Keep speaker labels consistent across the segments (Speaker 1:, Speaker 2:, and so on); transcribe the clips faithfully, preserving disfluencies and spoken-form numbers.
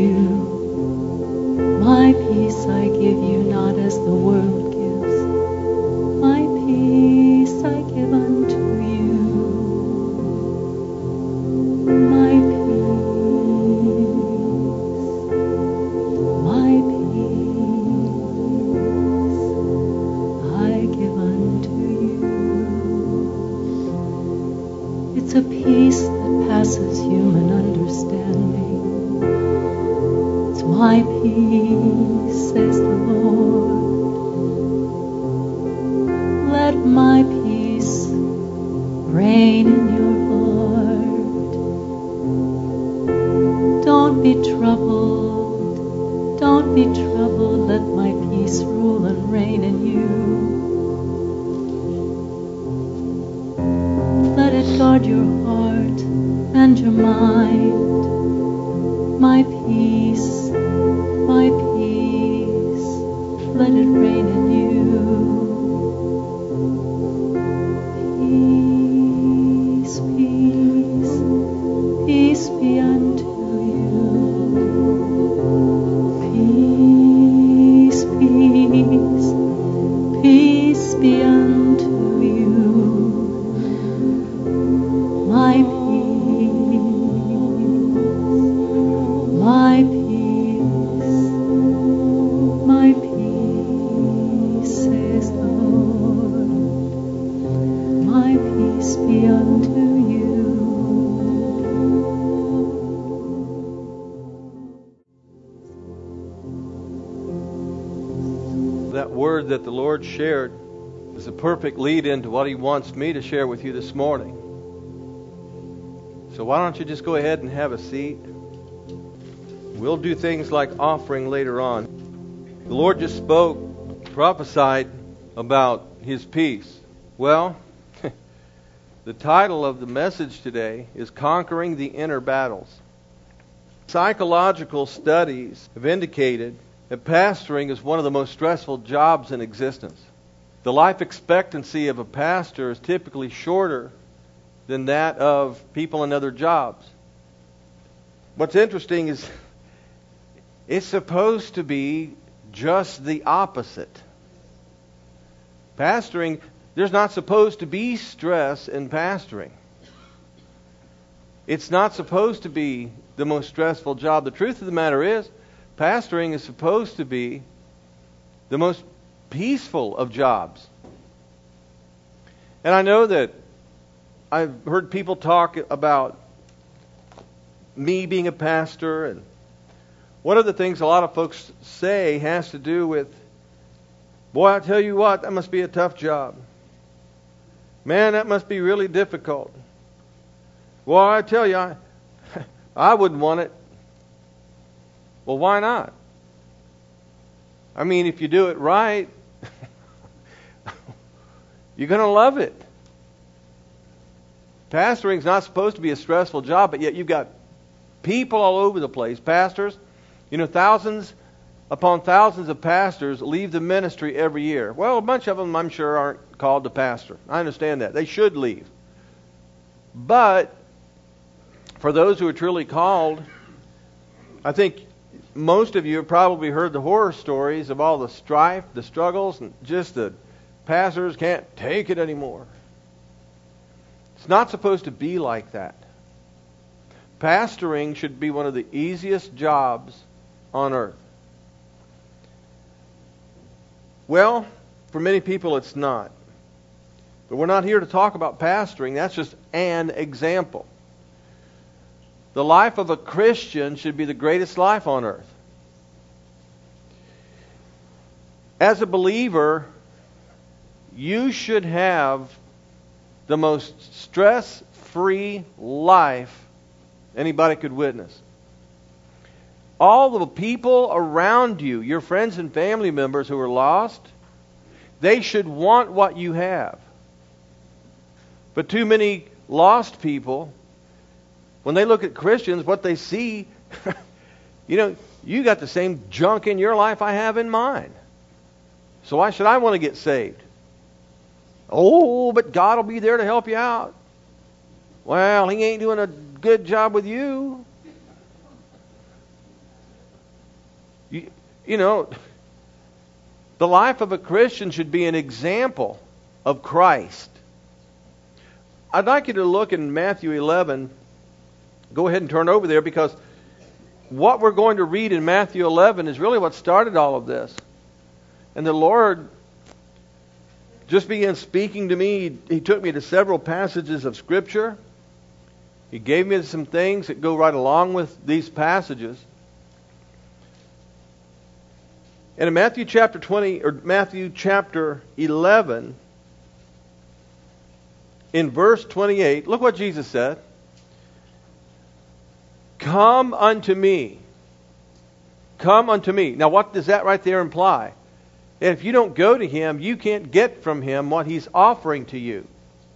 Speaker 1: you. My peace I give you, not as the world gives. My peace I give unto you. My peace, my peace I give unto you. It's a peace that passes human understanding. It's my peace, says the Lord. Let my peace reign in your heart. Don't be troubled, don't be troubled. Let my peace rule and reign in you. Let it guard your heart and your mind. My peace, my peace, let it reign in you. Peace, peace, peace be unto you. Peace, peace, peace be unto you. My peace, my peace, my peace, says the Lord. My peace be unto you.
Speaker 2: That word that the Lord shared is a perfect lead into what He wants me to share with you this morning. So why don't you just go ahead and have a seat? We'll do things like offering later on. The Lord just spoke, prophesied about His peace. Well, the title of the message today is Conquering the Inner Battles. Psychological studies have indicated that pastoring is one of the most stressful jobs in existence. The life expectancy of a pastor is typically shorter than that of people in other jobs. What's interesting is it's supposed to be just the opposite. Pastoring, there's not supposed to be stress in pastoring. It's not supposed to be the most stressful job. The truth of the matter is, pastoring is supposed to be the most peaceful of jobs. And I know that I've heard people talk about me being a pastor, and one of the things a lot of folks say has to do with, boy, I tell you what, that must be a tough job. Man, that must be really difficult. Well, I tell you, I, I wouldn't want it. Well, why not? I mean, if you do it right, you're going to love it. Pastoring's not supposed to be a stressful job, but yet you've got people all over the place. Pastors, you know, thousands upon thousands of pastors leave the ministry every year. Well, a bunch of them, I'm sure, aren't called to pastor. I understand that. They should leave. But for those who are truly called, I think most of you have probably heard the horror stories of all the strife, the struggles, and just the pastors can't take it anymore. It's not supposed to be like that. Pastoring should be one of the easiest jobs on earth. Well, for many people it's not. But we're not here to talk about pastoring. That's just an example. The life of a Christian should be the greatest life on earth. As a believer, you should have the most stress-free life anybody could witness. All the people around you, your friends and family members who are lost, they should want what you have. But too many lost people, when they look at Christians, what they see, you know, you got the same junk in your life I have in mine. So why should I want to get saved? Oh, but God will be there to help you out. Well, He ain't doing a good job with you. You, you know, the life of a Christian should be an example of Christ. I'd like you to look in Matthew eleven. Go ahead and turn over there, because what we're going to read in Matthew eleven is really what started all of this. And the Lord just began speaking to me. He took me to several passages of Scripture. He gave me some things that go right along with these passages. And in Matthew chapter twenty, or Matthew chapter eleven, in verse twenty-eight, look what Jesus said. Come unto me. Come unto me. Now what does that right there imply? If you don't go to Him, you can't get from Him what He's offering to you.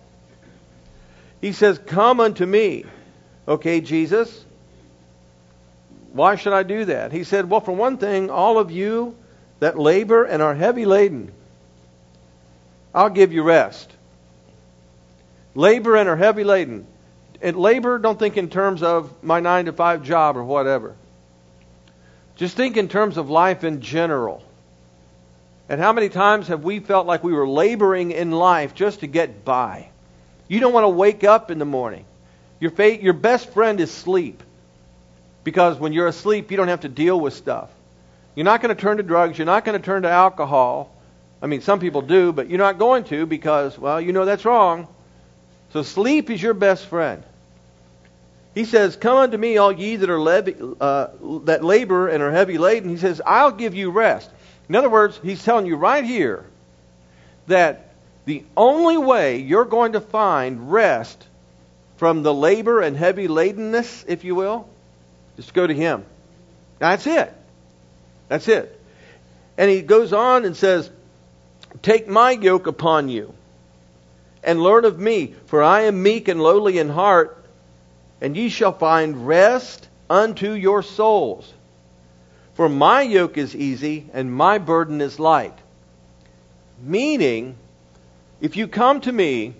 Speaker 2: He says, come unto me. Okay, Jesus, why should I do that? He said, well, for one thing, all of you that labor and are heavy laden, I'll give you rest. Labor and are heavy laden. And labor, don't think in terms of my nine to five job or whatever. Just think in terms of life in general. And how many times have we felt like we were laboring in life just to get by? You don't want to wake up in the morning. Your fa- your best friend is sleep. Because when you're asleep, you don't have to deal with stuff. You're not going to turn to drugs. You're not going to turn to alcohol. I mean, some people do, but you're not going to because, well, you know that's wrong. So sleep is your best friend. He says, come unto me, all ye that are levy, uh, that labor and are heavy laden. He says, I'll give you rest. In other words, He's telling you right here that the only way you're going to find rest from the labor and heavy ladenness, if you will, is to go to Him. That's it. That's it. And He goes on and says, take my yoke upon you and learn of me, for I am meek and lowly in heart, and ye shall find rest unto your souls. For my yoke is easy and my burden is light. Meaning, if you come to me,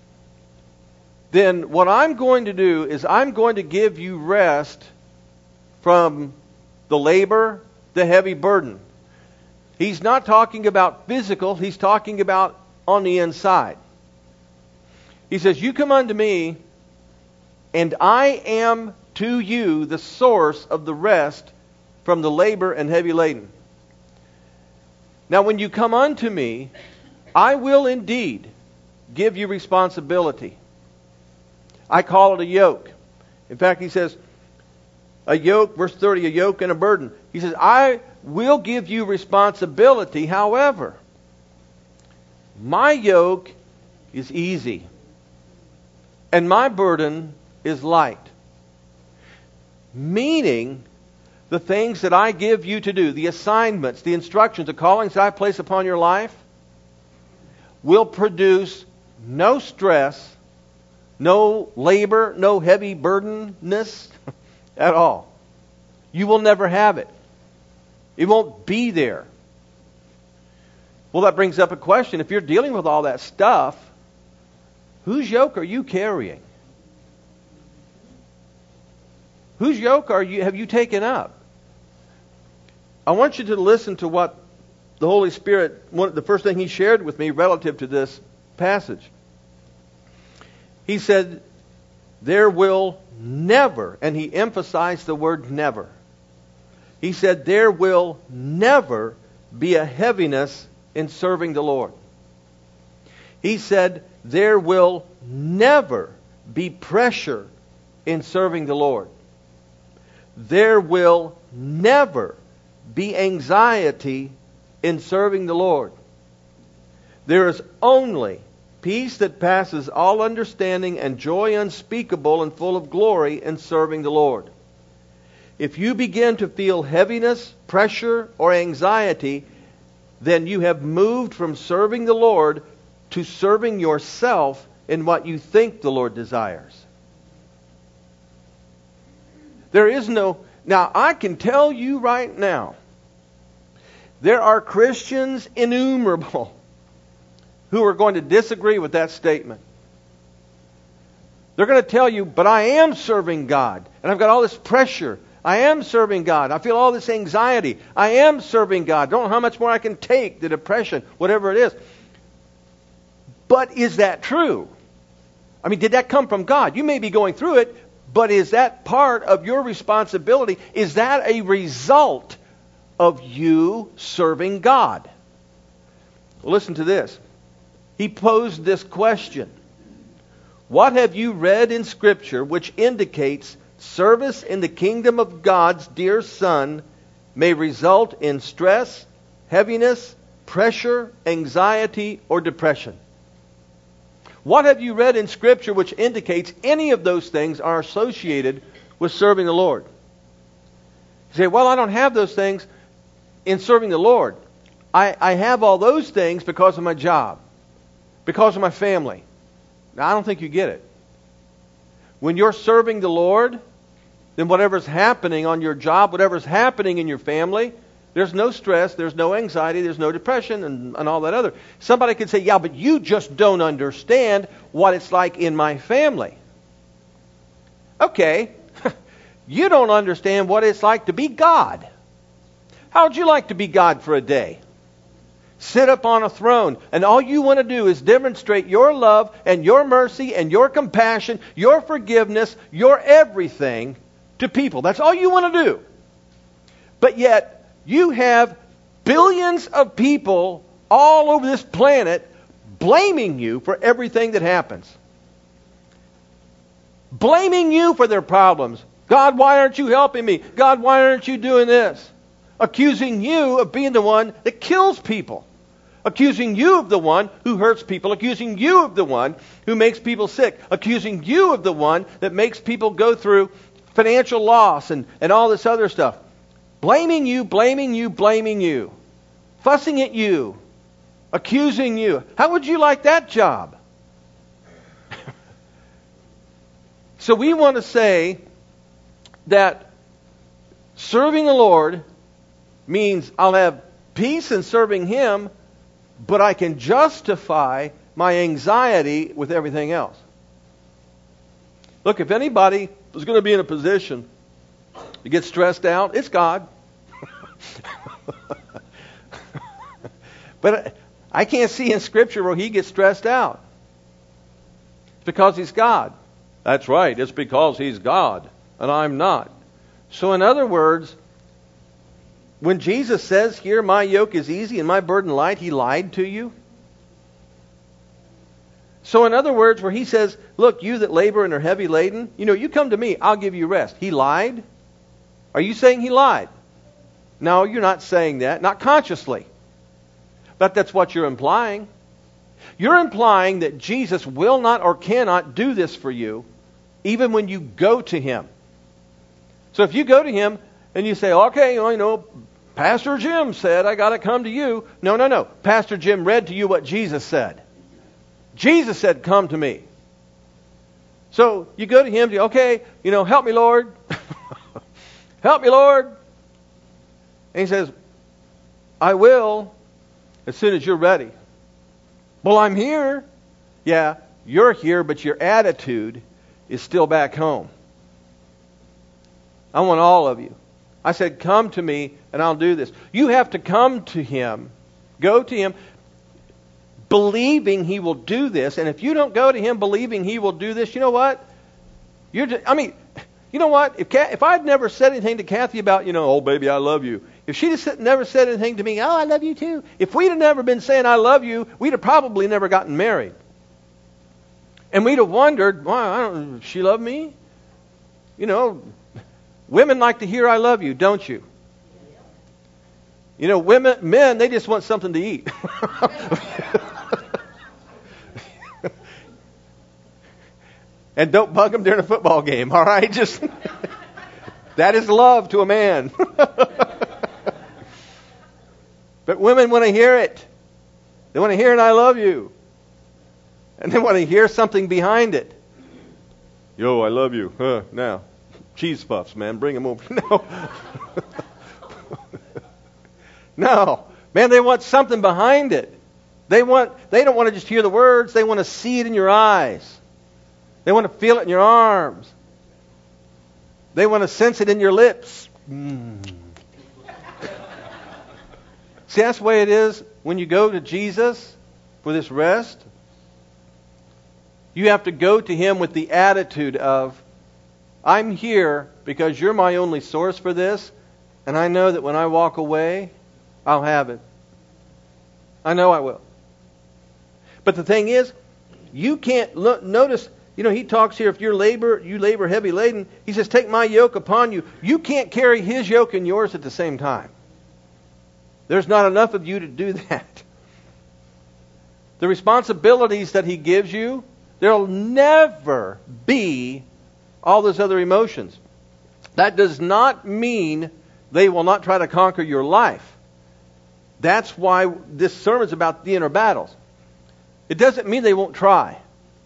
Speaker 2: then what I'm going to do is I'm going to give you rest from the labor, the heavy burden. He's not talking about physical, He's talking about on the inside. He says, you come unto me, and I am to you the source of the rest from the labor and heavy laden. Now when you come unto me, I will indeed give you responsibility. I call it a yoke. In fact, He says, a yoke, verse thirty, a yoke and a burden. He says, I will give you responsibility. However, my yoke is easy, and my burden is light. Meaning, the things that I give you to do, the assignments, the instructions, the callings that I place upon your life, will produce no stress, no labor, no heavy burdenness at all. You will never have it. It won't be there. Well, that brings up a question. If you're dealing with all that stuff, whose yoke are you carrying? Whose yoke are you have you taken up? I want you to listen to what the Holy Spirit, one, the first thing He shared with me relative to this passage. He said, there will never, and He emphasized the word never. He said, there will never be a heaviness in serving the Lord. He said, there will never be pressure in serving the Lord. There will never be anxiety in serving the Lord. There is only peace that passes all understanding and joy unspeakable and full of glory in serving the Lord. If you begin to feel heaviness, pressure, or anxiety, then you have moved from serving the Lord to serving yourself in what you think the Lord desires. There is no... Now, I can tell you right now, there are Christians innumerable who are going to disagree with that statement. They're going to tell you, but I am serving God, and I've got all this pressure. I am serving God. I feel all this anxiety. I am serving God. Don't know how much more I can take, the depression, whatever it is. But is that true? I mean, did that come from God? You may be going through it, but is that part of your responsibility? Is that a result of you serving God? Well, listen to this. He posed this question. What have you read in Scripture which indicates service in the kingdom of God's dear Son may result in stress, heaviness, pressure, anxiety, or depression? What have you read in Scripture which indicates any of those things are associated with serving the Lord? You say, well, I don't have those things in serving the Lord. I, I have all those things because of my job, because of my family. Now, I don't think you get it. When you're serving the Lord, then whatever's happening on your job, whatever's happening in your family, there's no stress, there's no anxiety, there's no depression, and, and all that other. Somebody could say, yeah, but you just don't understand what it's like in my family. Okay, you don't understand what it's like to be God. How would you like to be God for a day? Sit up on a throne, and all you want to do is demonstrate your love and your mercy and your compassion, your forgiveness, your everything to people. That's all you want to do. But yet, you have billions of people all over this planet blaming you for everything that happens. Blaming you for their problems. God, why aren't you helping me? God, why aren't you doing this? Accusing you of being the one that kills people. Accusing you of the one who hurts people. Accusing you of the one who makes people sick. Accusing you of the one that makes people go through financial loss and, and all this other stuff. Blaming you, blaming you, blaming you. Fussing at you. Accusing you. How would you like that job? So we want to say that serving the Lord means I'll have peace in serving Him, but I can justify my anxiety with everything else. Look, if anybody is going to be in a position to get stressed out, it's God. But I can't see in Scripture where He gets stressed out. It's because He's God. That's right. It's because He's God and I'm not. So in other words, when Jesus says here, my yoke is easy and my burden light, He lied to you. So in other words, where He says, look, you that labor and are heavy laden, you know, you come to me, I'll give you rest. He lied? Are you saying He lied? No, you're not saying that. Not consciously. But that's what you're implying. You're implying that Jesus will not or cannot do this for you, even when you go to Him. So if you go to Him and you say, okay, well, you know, Pastor Jim said I got to come to you. No, no, no. Pastor Jim read to you what Jesus said. Jesus said, come to me. So you go to Him, you, okay, you know, help me, Lord. Help me, Lord. And He says, I will as soon as you're ready. Well, I'm here. Yeah, you're here, but your attitude is still back home. I want all of you. I said, come to me and I'll do this. You have to come to Him, go to Him, believing He will do this. And if you don't go to Him believing He will do this, you know what? You're just, I mean, you know what? If if I'd never said anything to Kathy about, you know, oh, baby, I love you. If she'd have never said anything to me, oh, I love you too. If we'd have never been saying I love you, we'd have probably never gotten married. And we'd have wondered, well, I don't, does she love me? You know, women like to hear I love you, don't you? You know, women, men, they just want something to eat. And don't bug them during a football game, all right? Just that is love to a man. But women want to hear it. They want to hear it, I love you. And they want to hear something behind it. Yo, I love you. Huh, now, cheese puffs, man. Bring them over. No. No. Man, they want something behind it. They want. They don't want to just hear the words. They want to see it in your eyes. They want to feel it in your arms. They want to sense it in your lips. Mm. See, that's the way it is when you go to Jesus for this rest. You have to go to Him with the attitude of, I'm here because you're my only source for this, and I know that when I walk away, I'll have it. I know I will. But the thing is, you can't look, notice, you know, He talks here, if you're labor, you labor heavy laden, He says, take my yoke upon you. You can't carry His yoke and yours at the same time. There's not enough of you to do that. The responsibilities that He gives you, there'll never be all those other emotions. That does not mean they will not try to conquer your life. That's why this sermon's about the inner battles. It doesn't mean they won't try.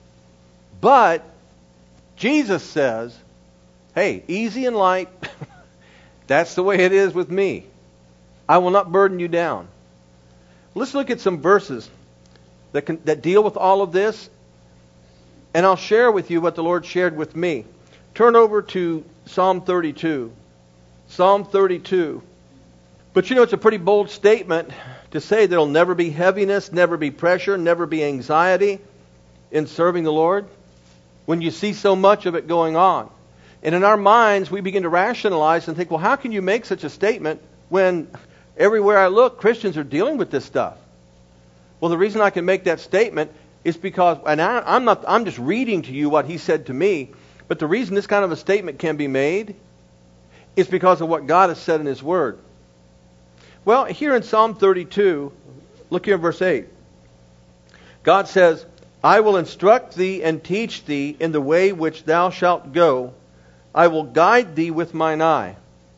Speaker 2: But Jesus says, hey, easy and light, that's the way it is with me. I will not burden you down. Let's look at some verses that can, that deal with all of this. And I'll share with you what the Lord shared with me. Turn over to Psalm thirty-two. Psalm thirty-two. But you know, it's a pretty bold statement to say there'll never be heaviness, never be pressure, never be anxiety in serving the Lord when you see so much of it going on. And in our minds, we begin to rationalize and think, well, how can you make such a statement when everywhere I look, Christians are dealing with this stuff? Well, the reason I can make that statement is because, and I, I'm not, I'm just reading to you what He said to me, but the reason this kind of a statement can be made is because of what God has said in His Word. Well, here in Psalm thirty-two, look here in verse eight. God says, I will instruct thee and teach thee in the way which thou shalt go. I will guide thee with mine eye.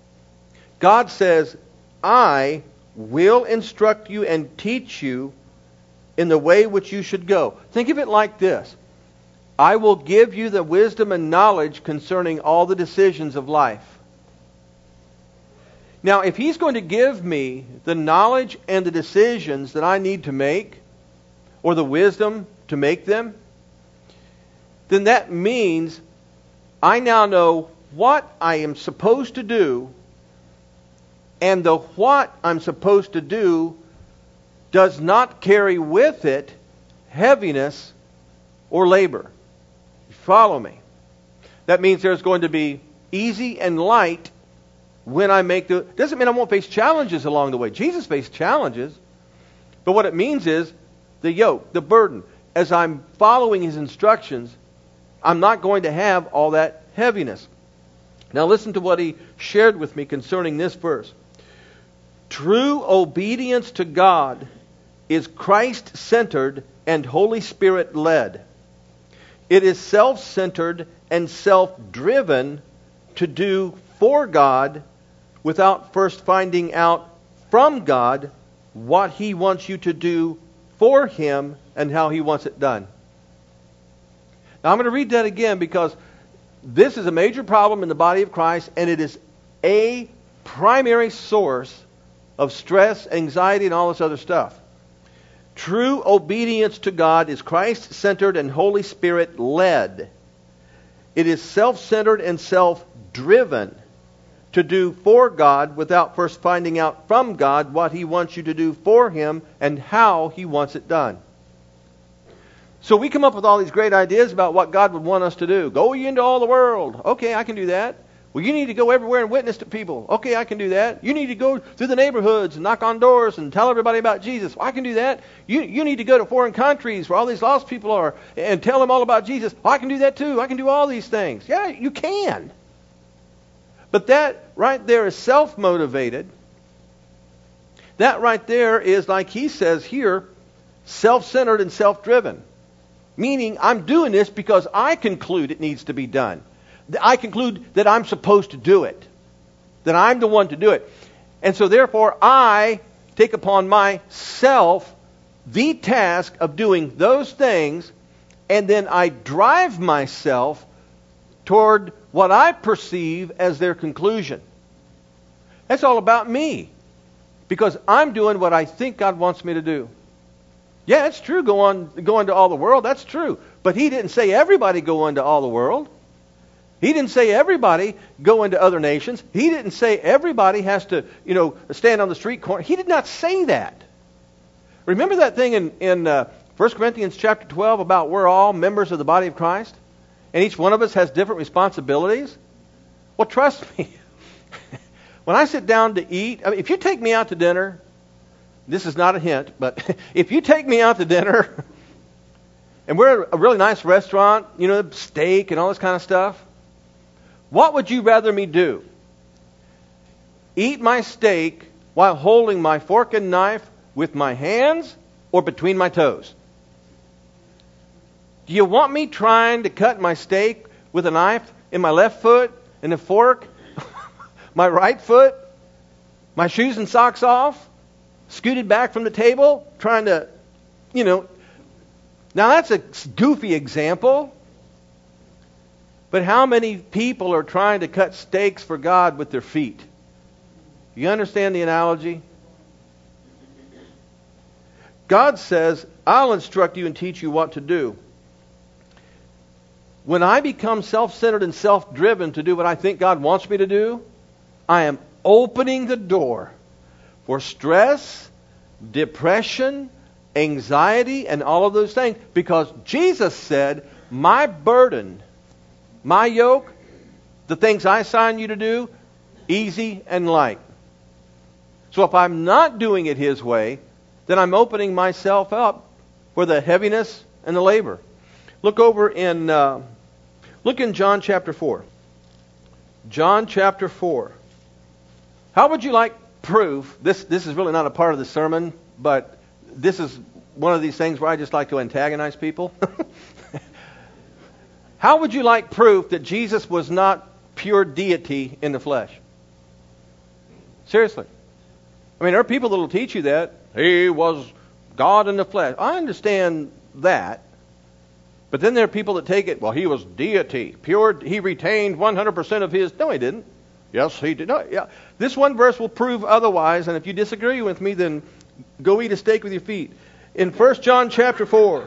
Speaker 2: God says, I will instruct you and teach you in the way which you should go. Think of it like this. I will give you the wisdom and knowledge concerning all the decisions of life. Now, if He's going to give me the knowledge and the decisions that I need to make, or the wisdom to make them, then that means I now know what I am supposed to do, and the what I'm supposed to do does not carry with it heaviness or labor. You follow me? That means there's going to be easy and light when I make the... Doesn't mean I won't face challenges along the way. Jesus faced challenges. But what it means is the yoke, the burden. As I'm following His instructions, I'm not going to have all that heaviness. Now listen to what He shared with me concerning this verse. True obedience to God is Christ-centered and Holy Spirit-led. It is self-centered and self-driven to do for God without first finding out from God what He wants you to do for Him and how He wants it done. Now I'm going to read that again because this is a major problem in the body of Christ, and it is a primary source of stress, anxiety, and all this other stuff. True obedience to God is Christ-centered and Holy Spirit-led. It is self-centered and self-driven to do for God without first finding out from God what He wants you to do for Him and how He wants it done. So we come up with all these great ideas about what God would want us to do. Go ye into all the world. Okay, I can do that. Well, you need to go everywhere and witness to people. Okay, I can do that. You need to go through the neighborhoods and knock on doors and tell everybody about Jesus. Well, I can do that. You you need to go to foreign countries where all these lost people are and tell them all about Jesus. Well, I can do that too. I can do all these things. Yeah, you can. But that right there is self-motivated. That right there is, like he says here, self-centered and self-driven. Meaning, I'm doing this because I conclude it needs to be done. I conclude that I'm supposed to do it. That I'm the one to do it. And so therefore, I take upon myself the task of doing those things, and then I drive myself toward what I perceive as their conclusion. That's all about me. Because I'm doing what I think God wants me to do. Yeah, it's true, go on, go into all the world. That's true. But He didn't say everybody go into all the world. He didn't say everybody go into other nations. He didn't say everybody has to, you know, stand on the street corner. He did not say that. Remember that thing in, in uh, First Corinthians chapter twelve about we're all members of the body of Christ? And each one of us has different responsibilities? Well, trust me. When I sit down to eat, I mean, if you take me out to dinner, this is not a hint, but if you take me out to dinner and we're at a really nice restaurant, you know, steak and all this kind of stuff, what would you rather me do? Eat my steak while holding my fork and knife with my hands or between my toes? Do you want me trying to cut my steak with a knife in my left foot and a fork, my right foot, my shoes and socks off, scooted back from the table, trying to, you know. Now that's a goofy example. But how many people are trying to cut steaks for God with their feet? You understand the analogy? God says, I'll instruct you and teach you what to do. When I become self-centered and self-driven to do what I think God wants me to do, I am opening the door for stress, depression, anxiety, and all of those things. Because Jesus said, my burden, my yoke, the things I assign you to do, easy and light. So if I'm not doing it His way, then I'm opening myself up for the heaviness and the labor. Look over in, uh, look in John chapter four. John chapter four. How would you like proof? This, this is really not a part of the sermon, but this is one of these things where I just like to antagonize people. How would you like proof that Jesus was not pure deity in the flesh? Seriously. I mean, there are people that will teach you that. He was God in the flesh. I understand that. But then there are people that take it, well, he was deity. Pure, he retained one hundred percent of his. No, he didn't. Yes, he did. No, yeah. This one verse will prove otherwise, and if you disagree with me, then go eat a steak with your feet. In First John chapter four.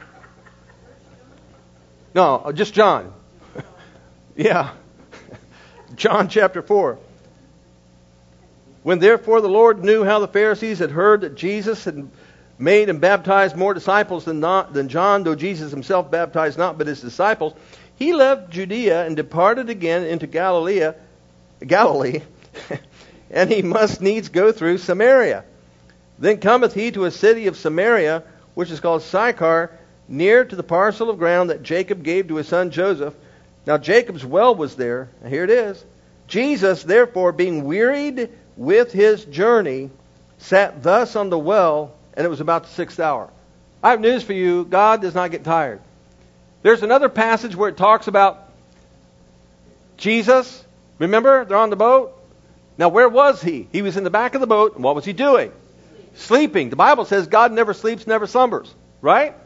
Speaker 2: No, just John. Yeah. John chapter four. When therefore the Lord knew how the Pharisees had heard that Jesus had made and baptized more disciples than, not, than John, though Jesus himself baptized not but his disciples, he left Judea and departed again into Galilee, Galilee, and he must needs go through Samaria. Then cometh he to a city of Samaria, which is called Sychar, near to the parcel of ground that Jacob gave to his son Joseph. Now Jacob's well was there. Now here it is. Jesus, therefore, being wearied with his journey, sat thus on the well, and it was about the sixth hour. I have news for you. God does not get tired. There's another passage where it talks about Jesus. Remember, they're on the boat. Now, where was he? He was in the back of the boat, and what was he doing? Sleeping. The Bible says God never sleeps, never slumbers. Right?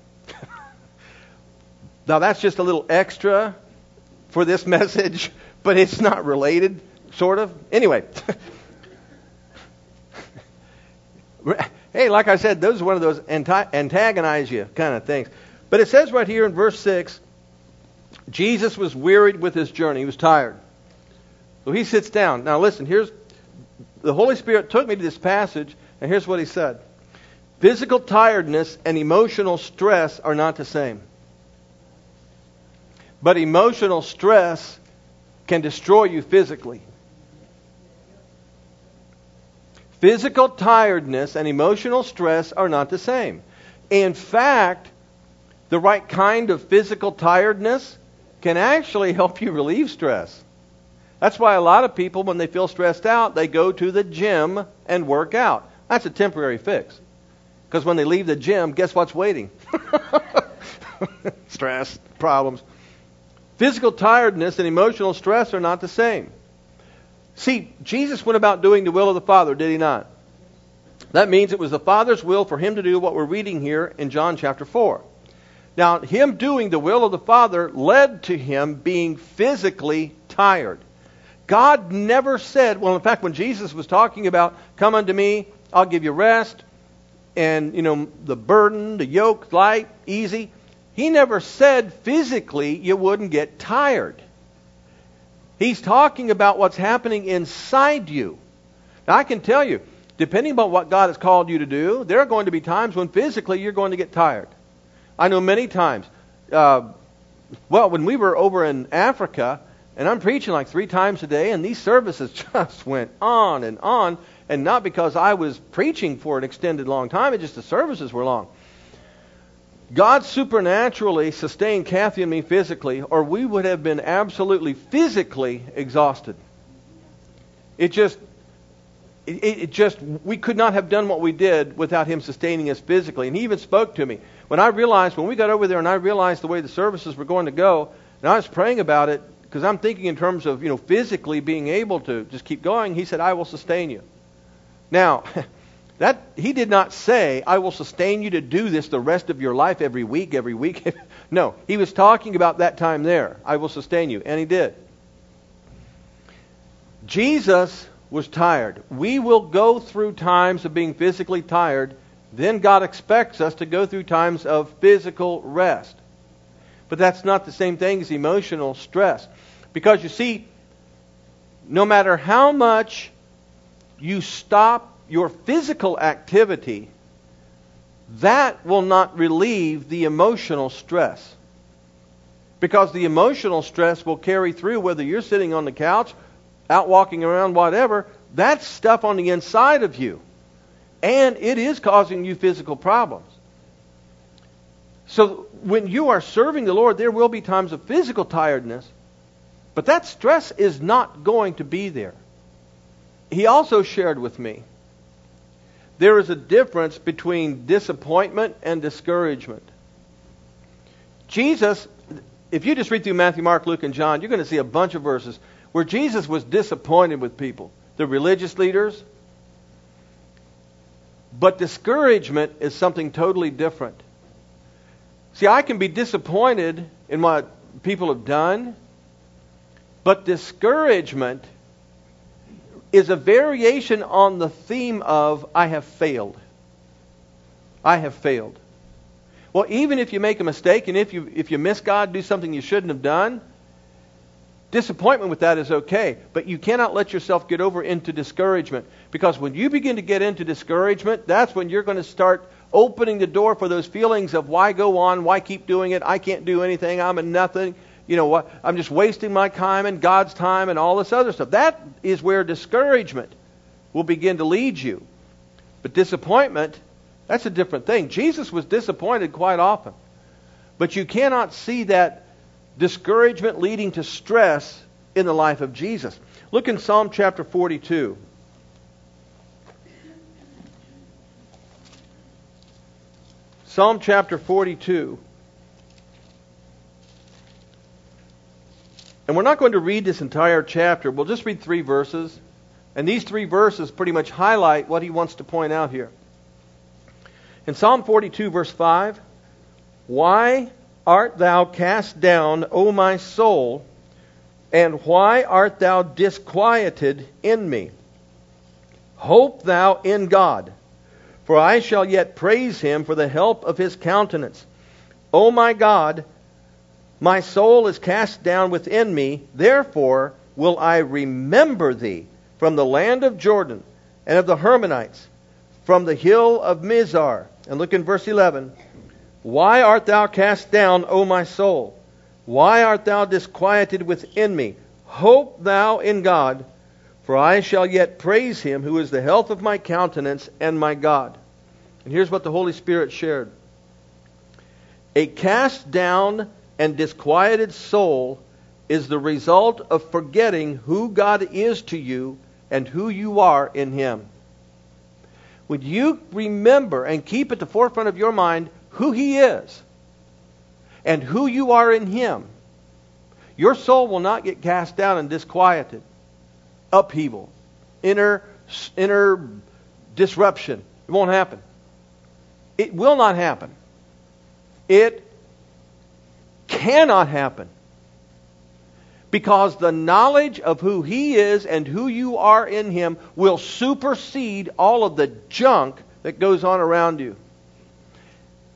Speaker 2: Now, that's just a little extra for this message, but it's not related, sort of. Anyway. Hey, like I said, those are one of those anti- antagonize you kind of things. But it says right here in verse six, Jesus was wearied with his journey. He was tired. So he sits down. Now listen, here's the Holy Spirit took me to this passage, and here's what he said. Physical tiredness and emotional stress are not the same. But emotional stress can destroy you physically. Physical tiredness and emotional stress are not the same. In fact, the right kind of physical tiredness can actually help you relieve stress. That's why a lot of people, when they feel stressed out, they go to the gym and work out. That's a temporary fix. Because when they leave the gym, guess what's waiting? Stress, problems. Physical tiredness and emotional stress are not the same. See, Jesus went about doing the will of the Father, did he not? That means it was the Father's will for him to do what we're reading here in John chapter four. Now, him doing the will of the Father led to him being physically tired. God never said, well, in fact, when Jesus was talking about, come unto me, I'll give you rest, and, you know, the burden, the yoke, light, easy. He never said physically you wouldn't get tired. He's talking about what's happening inside you. Now, I can tell you, depending on what God has called you to do, there are going to be times when physically you're going to get tired. I know many times. Uh, well, when we were over in Africa, and I'm preaching like three times a day, and these services just went on and on, and not because I was preaching for an extended long time, it's just the services were long. God supernaturally sustained Kathy and me physically, or we would have been absolutely physically exhausted. It just, it, it just, we could not have done what we did without Him sustaining us physically. And He even spoke to me. When I realized, when we got over there and I realized the way the services were going to go, and I was praying about it, because I'm thinking in terms of, you know, physically being able to just keep going, He said, I will sustain you. Now, that He did not say, I will sustain you to do this the rest of your life every week, every week. No, He was talking about that time there. I will sustain you. And He did. Jesus was tired. We will go through times of being physically tired. Then God expects us to go through times of physical rest. But that's not the same thing as emotional stress. Because you see, no matter how much you stop your physical activity, that will not relieve the emotional stress. Because the emotional stress will carry through whether you're sitting on the couch, out walking around, whatever. That's stuff on the inside of you. And it is causing you physical problems. So when you are serving the Lord, there will be times of physical tiredness, but that stress is not going to be there. He also shared with me, there is a difference between disappointment and discouragement. Jesus, if you just read through Matthew, Mark, Luke, and John, you're going to see a bunch of verses where Jesus was disappointed with people, the religious leaders. But discouragement is something totally different. See, I can be disappointed in what people have done, but discouragement is a variation on the theme of, I have failed. I have failed. Well, even if you make a mistake, and if you if you miss God, do something you shouldn't have done, disappointment with that is okay. But you cannot let yourself get over into discouragement. Because when you begin to get into discouragement, that's when you're going to start opening the door for those feelings of why go on, why keep doing it, I can't do anything, I'm a nothing, you know what, I'm just wasting my time and God's time and all this other stuff. That is where discouragement will begin to lead you. But disappointment, that's a different thing. Jesus was disappointed quite often. But you cannot see that discouragement leading to stress in the life of Jesus. Look in Psalm chapter forty-two. Psalm chapter forty-two. And we're not going to read this entire chapter. We'll just read three verses. And these three verses pretty much highlight what he wants to point out here. In Psalm forty-two, verse five, why art thou cast down, O my soul, and why art thou disquieted in me? Hope thou in God, for I shall yet praise Him for the help of His countenance. O my God, my soul is cast down within me, therefore will I remember Thee from the land of Jordan and of the Hermonites, from the hill of Mizar. And look in verse eleven. Why art thou cast down, O my soul? Why art thou disquieted within me? Hope thou in God, for I shall yet praise Him who is the health of my countenance and my God. And here's what the Holy Spirit shared. A cast down and disquieted soul is the result of forgetting who God is to you and who you are in Him. When you remember and keep at the forefront of your mind who He is and who you are in Him, your soul will not get cast down and disquieted. Upheaval, inner, inner disruption. It won't happen. It will not happen. It cannot happen. Because the knowledge of who He is and who you are in Him will supersede all of the junk that goes on around you.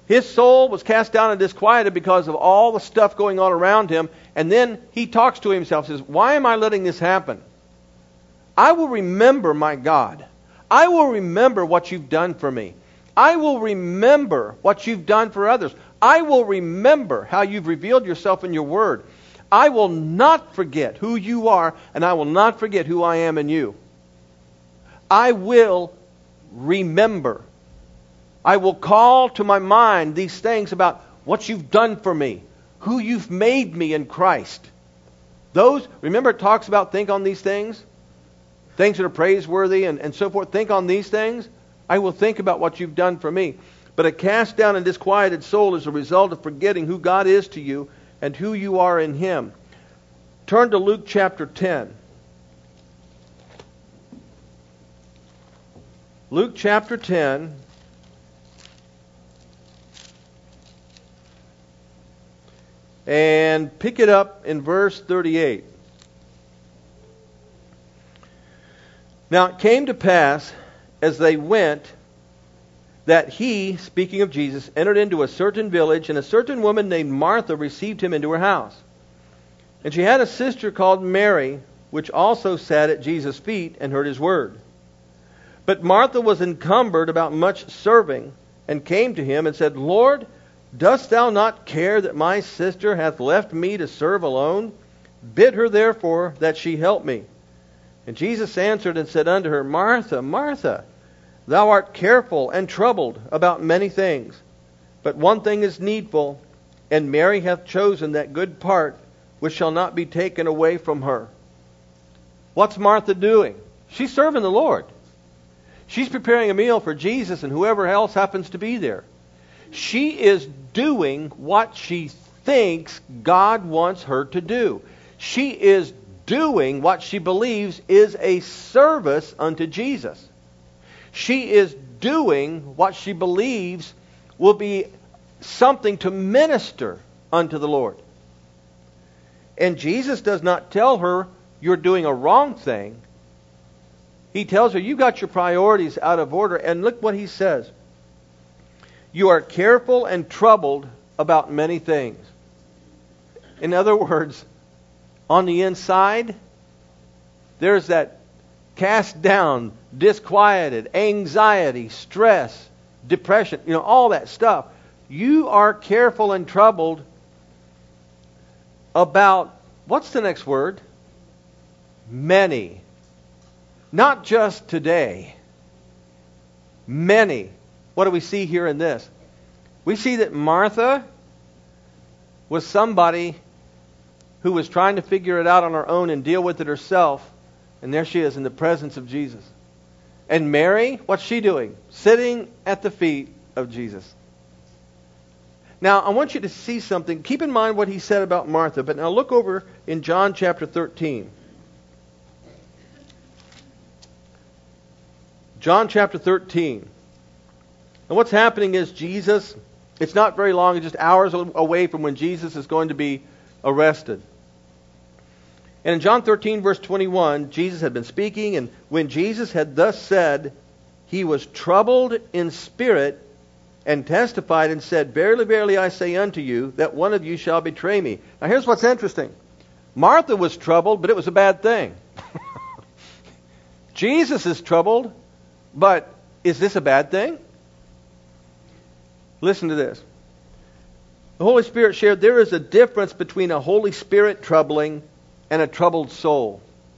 Speaker 2: His soul was cast down and disquieted because of all the stuff going on around him. And then he talks to himself, says, why am I letting this happen? I will remember my God. I will remember what you've done for me. I will remember what you've done for others. I will remember how you've revealed yourself in your word. I will not forget who you are, and I will not forget who I am in you. I will remember. I will call to my mind these things about what you've done for me, who you've made me in Christ. Those, remember it talks about think on these things? Things that are praiseworthy and, and so forth. Think on these things. I will think about what you've done for me. But a cast down and disquieted soul is a result of forgetting who God is to you and who you are in Him. Turn to Luke chapter ten. Luke chapter ten. And pick it up in verse thirty-eight. Now it came to pass, as they went, that he, speaking of Jesus, entered into a certain village, and a certain woman named Martha received him into her house. And she had a sister called Mary, which also sat at Jesus' feet and heard his word. But Martha was encumbered about much serving, and came to him and said, Lord, dost thou not care that my sister hath left me to serve alone? Bid her therefore that she help me. And Jesus answered and said unto her, Martha, Martha, thou art careful and troubled about many things, but one thing is needful, and Mary hath chosen that good part which shall not be taken away from her. What's Martha doing? She's serving the Lord. She's preparing a meal for Jesus and whoever else happens to be there. She is doing what she thinks God wants her to do. She is doing what she believes is a service unto Jesus. She is doing what she believes will be something to minister unto the Lord. And Jesus does not tell her you're doing a wrong thing. He tells her you got your priorities out of order. And look what he says. You are careful and troubled about many things. In other words, on the inside, there's that cast down, disquieted, anxiety, stress, depression, you know, all that stuff. You are careful and troubled about, what's the next word? Many. Not just today. Many. What do we see here in this? We see that Martha was somebody who was trying to figure it out on her own and deal with it herself. And there she is in the presence of Jesus. And Mary, what's she doing? Sitting at the feet of Jesus. Now, I want you to see something. Keep in mind what he said about Martha. But now look over in John chapter thirteen. John chapter thirteen. And what's happening is Jesus, it's not very long, it's just hours away from when Jesus is going to be arrested. And in John thirteen, verse twenty-one, Jesus had been speaking, and when Jesus had thus said, he was troubled in spirit, and testified and said, Verily, verily, I say unto you, that one of you shall betray me. Now here's what's interesting. Martha was troubled, but it was a bad thing. Jesus is troubled, but is this a bad thing? Listen to this. The Holy Spirit shared there is a difference between a Holy Spirit troubling and a troubled soul.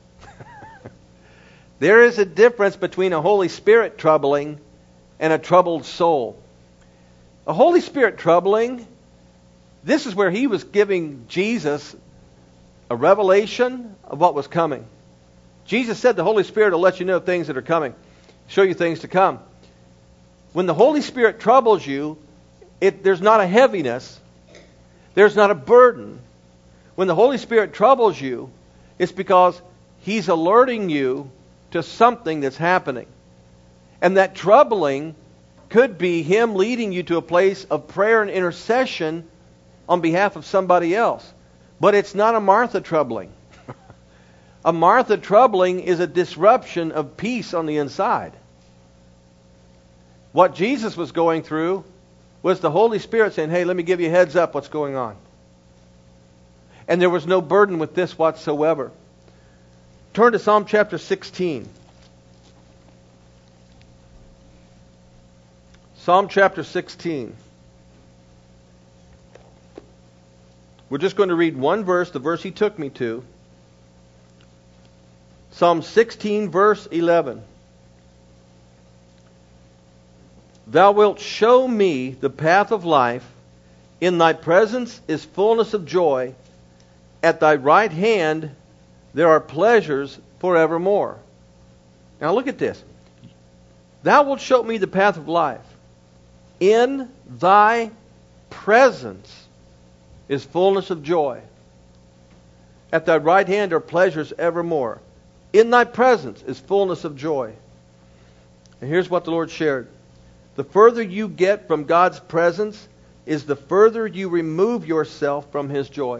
Speaker 2: There is a difference between a Holy Spirit troubling and a troubled soul. A Holy Spirit troubling, this is where he was giving Jesus a revelation of what was coming. Jesus said the Holy Spirit will let you know things that are coming, show you things to come. When the Holy Spirit troubles you, it, there's not a heaviness, there's not a burden. When the Holy Spirit troubles you, it's because He's alerting you to something that's happening. And that troubling could be Him leading you to a place of prayer and intercession on behalf of somebody else. But it's not a Martha troubling. A Martha troubling is a disruption of peace on the inside. What Jesus was going through was the Holy Spirit saying, hey, let me give you a heads up what's going on. And there was no burden with this whatsoever. Turn to Psalm chapter sixteen. Psalm chapter sixteen. We're just going to read one verse, the verse he took me to. Psalm sixteen, verse eleven. Thou wilt show me the path of life. In thy presence is fullness of joy. At thy right hand there are pleasures forevermore. Now look at this. Thou wilt show me the path of life. In thy presence is fullness of joy. At thy right hand are pleasures evermore. In thy presence is fullness of joy. And here's what the Lord shared. The further you get from God's presence is the further you remove yourself from His joy.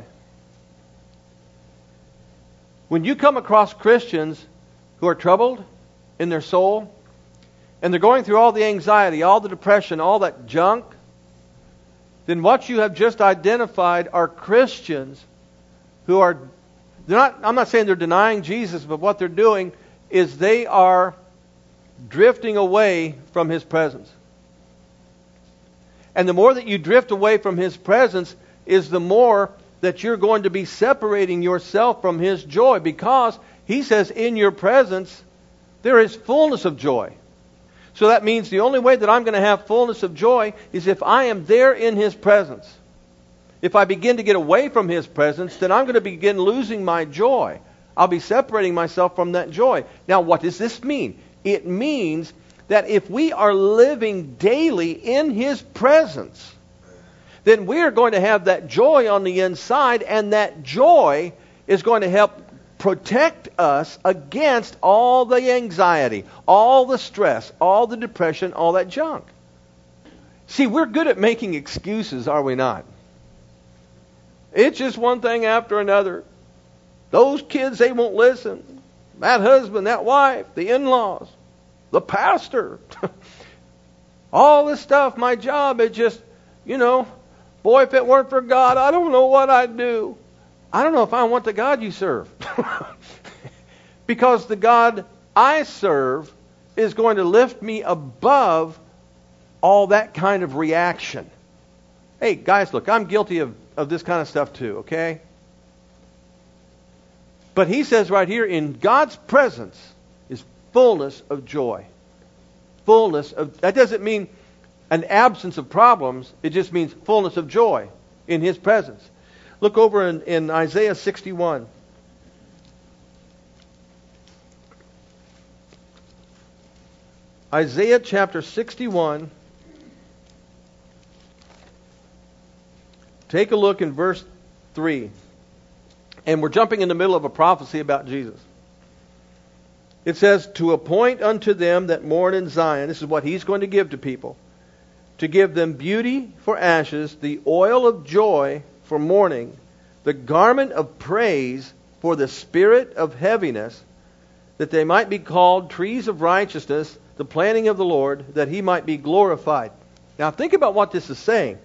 Speaker 2: When you come across Christians who are troubled in their soul, and they're going through all the anxiety, all the depression, all that junk, then what you have just identified are Christians who are, they're not, I'm not saying they're denying Jesus, but what they're doing is they are drifting away from His presence. And the more that you drift away from His presence is the more that you're going to be separating yourself from His joy, because He says in your presence there is fullness of joy. So that means the only way that I'm going to have fullness of joy is if I am there in His presence. If I begin to get away from His presence, then I'm going to begin losing my joy. I'll be separating myself from that joy. Now, what does this mean? It means that if we are living daily in His presence, then we are going to have that joy on the inside, and that joy is going to help protect us against all the anxiety, all the stress, all the depression, all that junk. See, we're good at making excuses, are we not? It's just one thing after another. Those kids, they won't listen. That husband, that wife, the in-laws, the pastor, all this stuff, my job, it just, you know, boy, if it weren't for God, I don't know what I'd do. I don't know if I want the God you serve. Because the God I serve is going to lift me above all that kind of reaction. Hey, guys, look, I'm guilty of, of this kind of stuff too, okay? But he says right here, in God's presence is fullness of joy. Fullness of, that doesn't mean an absence of problems. It just means fullness of joy in His presence. Look over in, in Isaiah sixty-one. Isaiah chapter sixty-one. Take a look in verse three. And we're jumping in the middle of a prophecy about Jesus. It says, to appoint unto them that mourn in Zion. This is what He's going to give to people. To give them beauty for ashes, the oil of joy for mourning, the garment of praise for the spirit of heaviness, that they might be called trees of righteousness, the planting of the Lord, that He might be glorified. Now think about what this is saying.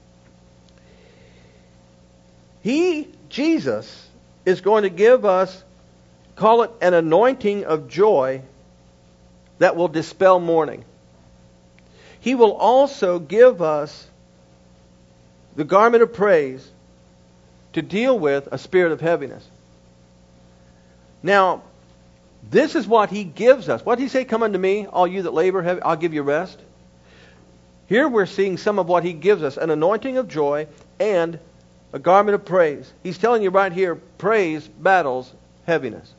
Speaker 2: He, Jesus, is going to give us, call it an anointing of joy that will dispel mourning. He will also give us the garment of praise to deal with a spirit of heaviness. Now, this is what He gives us. What did He say? Come unto me, all you that labor, heavy, I'll give you rest. Here we're seeing some of what He gives us. An anointing of joy and a garment of praise. He's telling you right here, praise battles heaviness.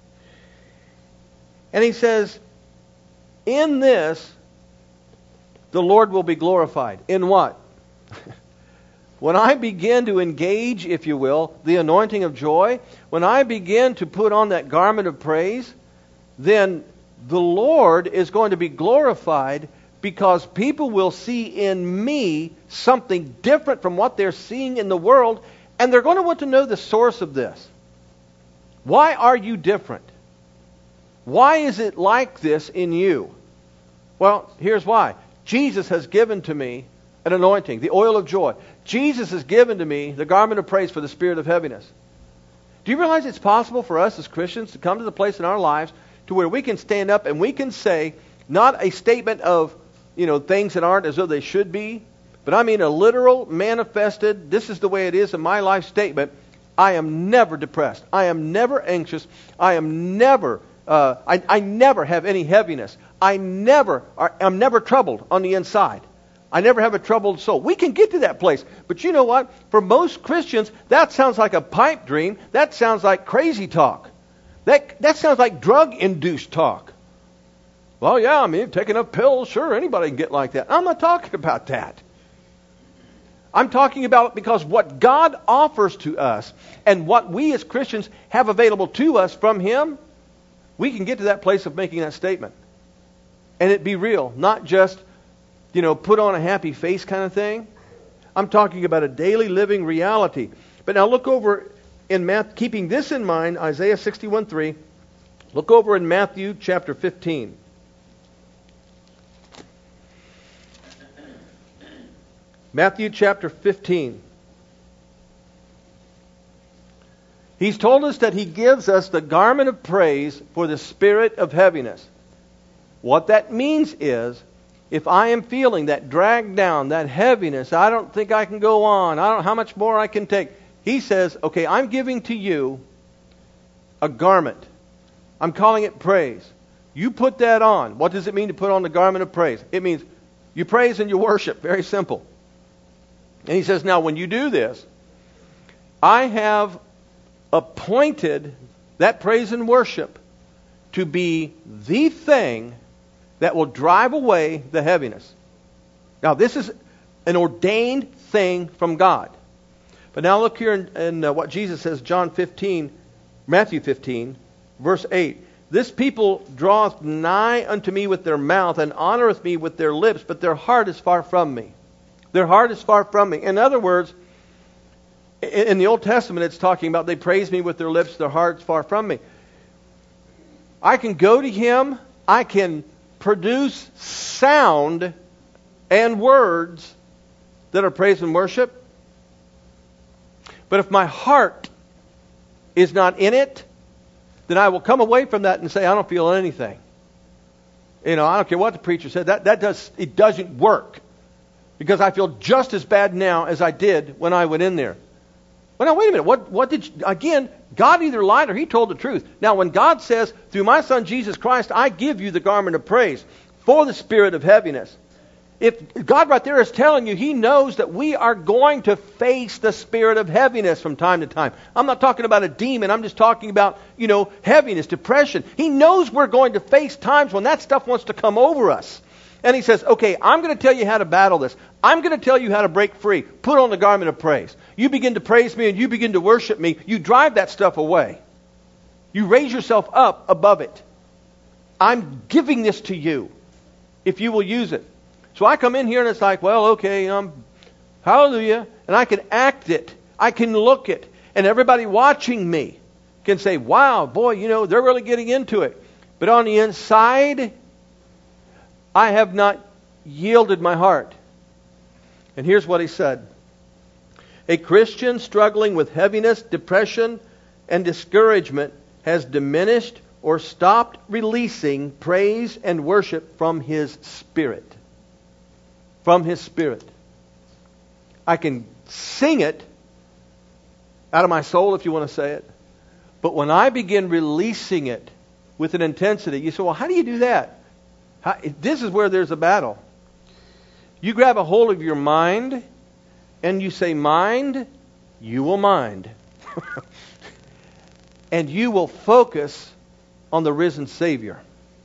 Speaker 2: And He says, in this, the Lord will be glorified. In what? When I begin to engage, if you will, the anointing of joy, when I begin to put on that garment of praise, then the Lord is going to be glorified, because people will see in me something different from what they're seeing in the world, and they're going to want to know the source of this. Why are you different? Why is it like this in you? Well, here's why. Jesus has given to me an anointing, the oil of joy. Jesus has given to me the garment of praise for the spirit of heaviness. Do you realize it's possible for us as Christians to come to the place in our lives to where we can stand up and we can say, not a statement of, you know, things that aren't as though they should be, but I mean a literal, manifested, this is the way it is in my life statement. I am never depressed. I am never anxious. I am never, uh, I, I never have any heaviness. I never, I'm never troubled on the inside. I never have a troubled soul. We can get to that place. But you know what? For most Christians, that sounds like a pipe dream. That sounds like crazy talk. That, that sounds like drug-induced talk. Well, yeah, I mean, taking enough pills, sure, anybody can get like that. I'm not talking about that. I'm talking about because what God offers to us and what we as Christians have available to us from Him, we can get to that place of making that statement. And it be real, not just, you know, put on a happy face kind of thing. I'm talking about a daily living reality. But now look over in Matthew, keeping this in mind, Isaiah sixty-one three. Look over in Matthew chapter fifteen. Matthew chapter fifteen. He's told us that He gives us the garment of praise for the spirit of heaviness. What that means is, if I am feeling that dragged down, that heaviness, I don't think I can go on, I don't know how much more I can take. He says, okay, I'm giving to you a garment. I'm calling it praise. You put that on. What does it mean to put on the garment of praise? It means you praise and you worship. Very simple. And He says, now when you do this, I have appointed that praise and worship to be the thing that will drive away the heaviness. Now this is an ordained thing from God. But now look here in, in uh, what Jesus says, John fifteen, Matthew fifteen, verse eight. This people draweth nigh unto me with their mouth and honoreth me with their lips, but their heart is far from me. Their heart is far from me. In other words, in the Old Testament it's talking about they praise me with their lips, their heart's far from me. I can go to Him, I can produce sound and words that are praise and worship. But if my heart is not in it, then I will come away from that and say, I don't feel anything. You know, I don't care what the preacher said. That, that does, it doesn't work. Because I feel just as bad now as I did when I went in there. Well, now, wait a minute. What, what did, you, again, God either lied or He told the truth. Now, when God says, through my Son Jesus Christ, I give you the garment of praise for the spirit of heaviness. If God right there is telling you He knows that we are going to face the spirit of heaviness from time to time. I'm not talking about a demon. I'm just talking about, you know, heaviness, depression. He knows we're going to face times when that stuff wants to come over us. And He says, okay, I'm going to tell you how to battle this. I'm going to tell you how to break free. Put on the garment of praise. You begin to praise me and you begin to worship me. You drive that stuff away. You raise yourself up above it. I'm giving this to you if you will use it. So I come in here and it's like, well, okay, um, hallelujah. And I can act it. I can look it. And everybody watching me can say, wow, boy, you know, they're really getting into it. But on the inside, I have not yielded my heart. And here's what he said. A Christian struggling with heaviness, depression, and discouragement has diminished or stopped releasing praise and worship from his spirit. From his spirit. I can sing it out of my soul, if you want to say it. But when I begin releasing it with an intensity, you say, well, how do you do that? How, this is where there's a battle. You grab a hold of your mind and you say, mind, you will mind. And you will focus on the risen Savior.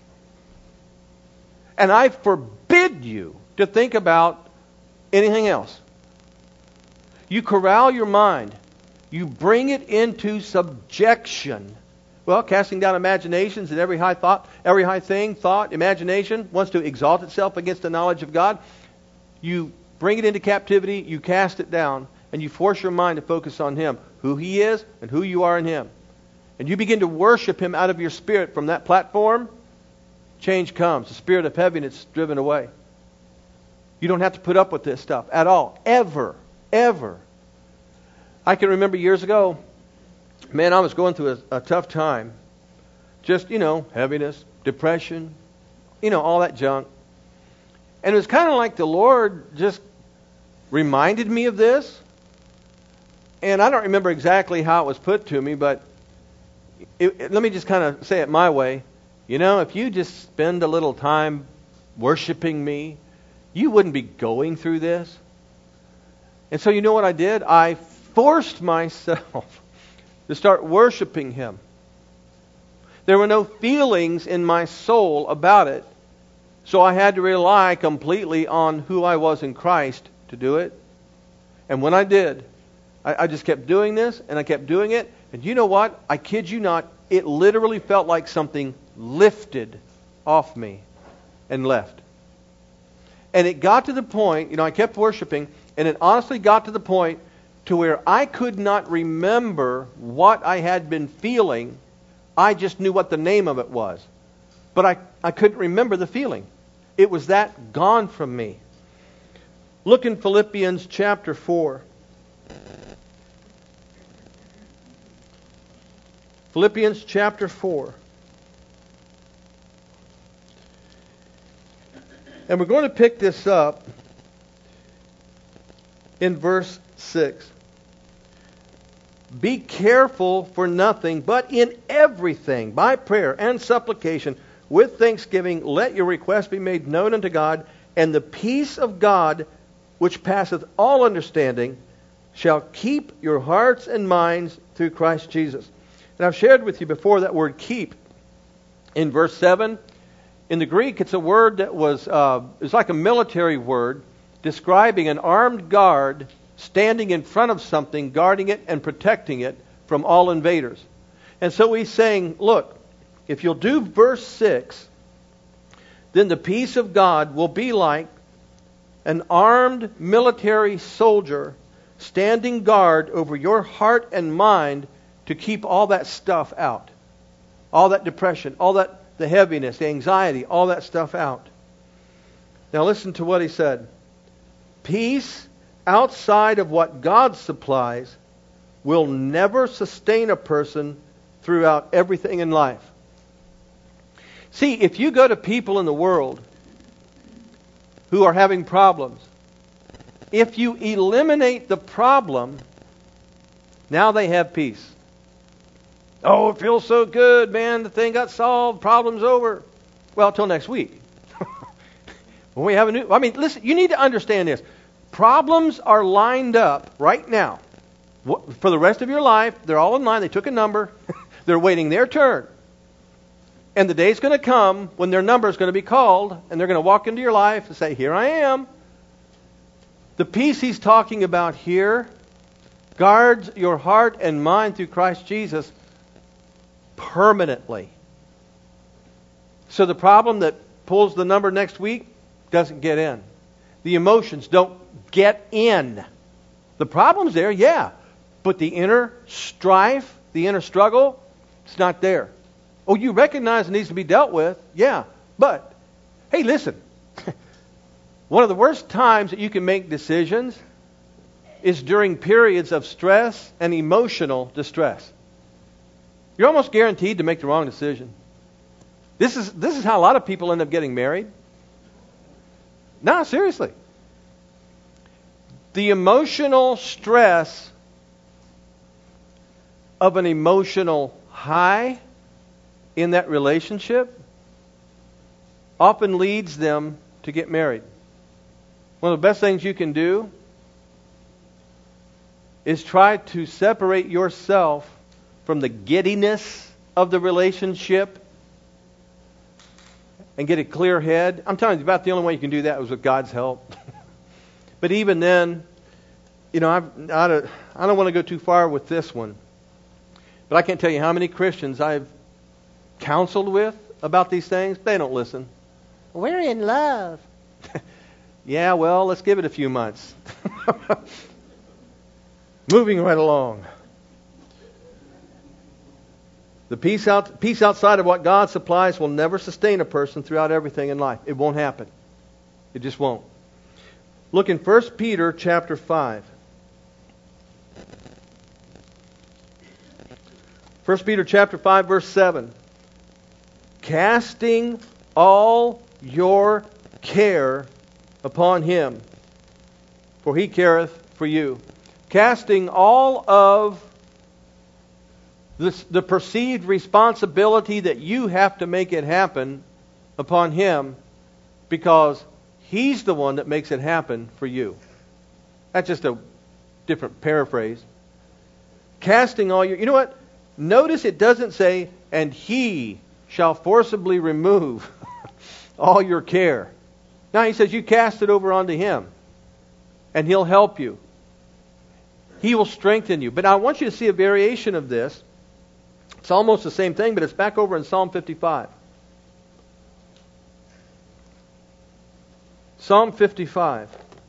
Speaker 2: And I forbid you to think about anything else. You corral your mind. You bring it into subjection. Well, casting down imaginations and every high thought, every high thing, thought, imagination wants to exalt itself against the knowledge of God. You bring it into captivity, you cast it down, and you force your mind to focus on Him, who He is and who you are in Him. And you begin to worship Him out of your spirit from that platform, change comes. The spirit of heaviness is driven away. You don't have to put up with this stuff at all. Ever. Ever. I can remember years ago, man, I was going through a, a tough time. Just, you know, heaviness, depression, you know, all that junk. And it was kind of like the Lord just reminded me of this. And I don't remember exactly how it was put to me, but it, it, let me just kind of say it my way. You know, if you just spend a little time worshiping me, you wouldn't be going through this. And so you know what I did? I forced myself to start worshiping Him. There were no feelings in my soul about it. So I had to rely completely on who I was in Christ to do it. And when I did, I, I just kept doing this, and I kept doing it. And you know what? I kid you not, it literally felt like something lifted off me and left. And it got to the point, you know, I kept worshiping, and it honestly got to the point to where I could not remember what I had been feeling. I just knew what the name of it was. But I, I couldn't remember the feeling. It was that gone from me. Look in Philippians chapter four. Philippians chapter four. And we're going to pick this up in verse six. Be careful for nothing, but in everything, by prayer and supplication, with thanksgiving, let your requests be made known unto God, and the peace of God, which passeth all understanding, shall keep your hearts and minds through Christ Jesus. And I've shared with you before that word keep in verse seven. In the Greek, it's a word that was uh, it's like a military word describing an armed guard standing in front of something, guarding it and protecting it from all invaders. And so he's saying, look, if you'll do verse six, then the peace of God will be like an armed military soldier standing guard over your heart and mind to keep all that stuff out. All that depression, all that the heaviness, the anxiety, all that stuff out. Now listen to what he said. Peace outside of what God supplies will never sustain a person throughout everything in life. See, if you go to people in the world who are having problems, if you eliminate the problem, now they have peace. Oh, it feels so good, man. The thing got solved. Problem's over. Well, till next week. When we have a new... I mean, listen, you need to understand this. Problems are lined up right now. For the rest of your life, they're all in line. They took a number. They're waiting their turn. And the day's going to come when their number is going to be called, and they're going to walk into your life and say, here I am. The peace he's talking about here guards your heart and mind through Christ Jesus permanently. So the problem that pulls the number next week doesn't get in. The emotions don't get in. The problem's there, yeah. But the inner strife, the inner struggle, it's not there. Oh, you recognize it needs to be dealt with, yeah. But, hey, listen. One of the worst times that you can make decisions is during periods of stress and emotional distress. You're almost guaranteed to make the wrong decision. This is this is how a lot of people end up getting married. No, seriously. The emotional stress of an emotional high in that relationship often leads them to get married. One of the best things you can do is try to separate yourself from the giddiness of the relationship and get a clear head. I'm telling you, about the only way you can do that is with God's help. But even then, you know, I've, I don't, I don't want to go too far with this one. But I can't tell you how many Christians I've counseled with about these things. They don't listen. We're in love. Yeah, well, let's give it a few months. Moving right along. The peace out, peace outside of what God supplies will never sustain a person throughout everything in life. It won't happen. It just won't. Look in First Peter chapter five. First Peter chapter five, verse seven. Casting all your care upon Him, for He careth for you. Casting all of this, the perceived responsibility that you have to make it happen upon Him, because He's the one that makes it happen for you. That's just a different paraphrase. Casting all your... You know what? Notice it doesn't say, and He shall forcibly remove all your care. Now He says you cast it over onto Him, and He'll help you. He will strengthen you. But I want you to see a variation of this. It's almost the same thing, but it's back over in Psalm fifty-five. Psalm fifty-five.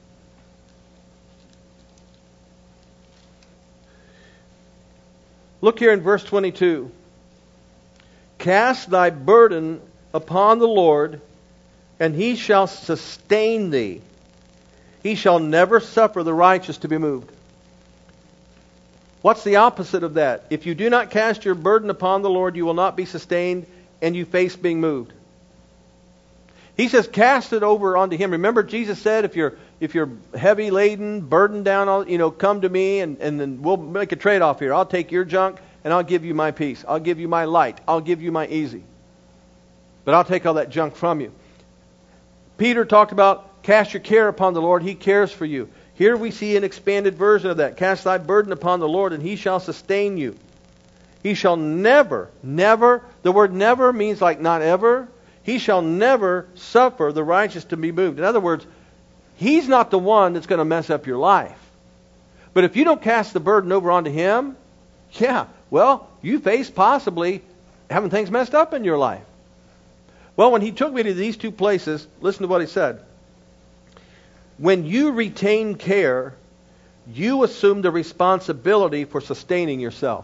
Speaker 2: Look here in verse twenty-two. Cast thy burden upon the Lord, and He shall sustain thee. He shall never suffer the righteous to be moved. What's the opposite of that? If you do not cast your burden upon the Lord, you will not be sustained, and you face being moved. He says, cast it over onto Him. Remember, Jesus said, if you're if you're heavy laden, burdened down, all, you know, come to me, and, and then we'll make a trade-off here. I'll take your junk, and I'll give you my peace. I'll give you my light. I'll give you my easy. But I'll take all that junk from you. Peter talked about cast your care upon the Lord. He cares for you. Here we see an expanded version of that. Cast thy burden upon the Lord, and He shall sustain you. He shall never, never, the word never means like not ever. He shall never suffer the righteous to be moved. In other words, He's not the one that's going to mess up your life. But if you don't cast the burden over onto Him, yeah, well, you face possibly having things messed up in your life. Well, when He took me to these two places, listen to what He said. When you retain care, you assume the responsibility for sustaining yourself.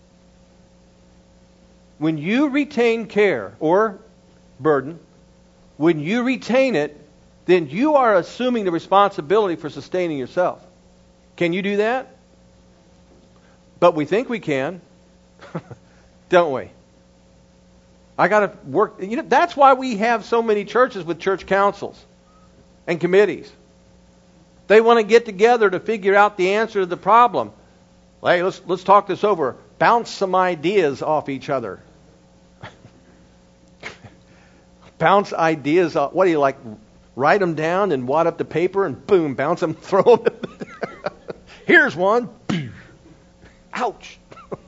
Speaker 2: When you retain care or burden, when you retain it, then you are assuming the responsibility for sustaining yourself. Can you do that? But we think we can, don't we? I got to work. You know, that's why we have so many churches with church councils and committees. They want to get together to figure out the answer to the problem. Hey, let's let's talk this over. Bounce some ideas off each other. Bounce ideas off. What do you like? Write them down and wad up the paper and boom, bounce them, throw them. Here's one. Ouch.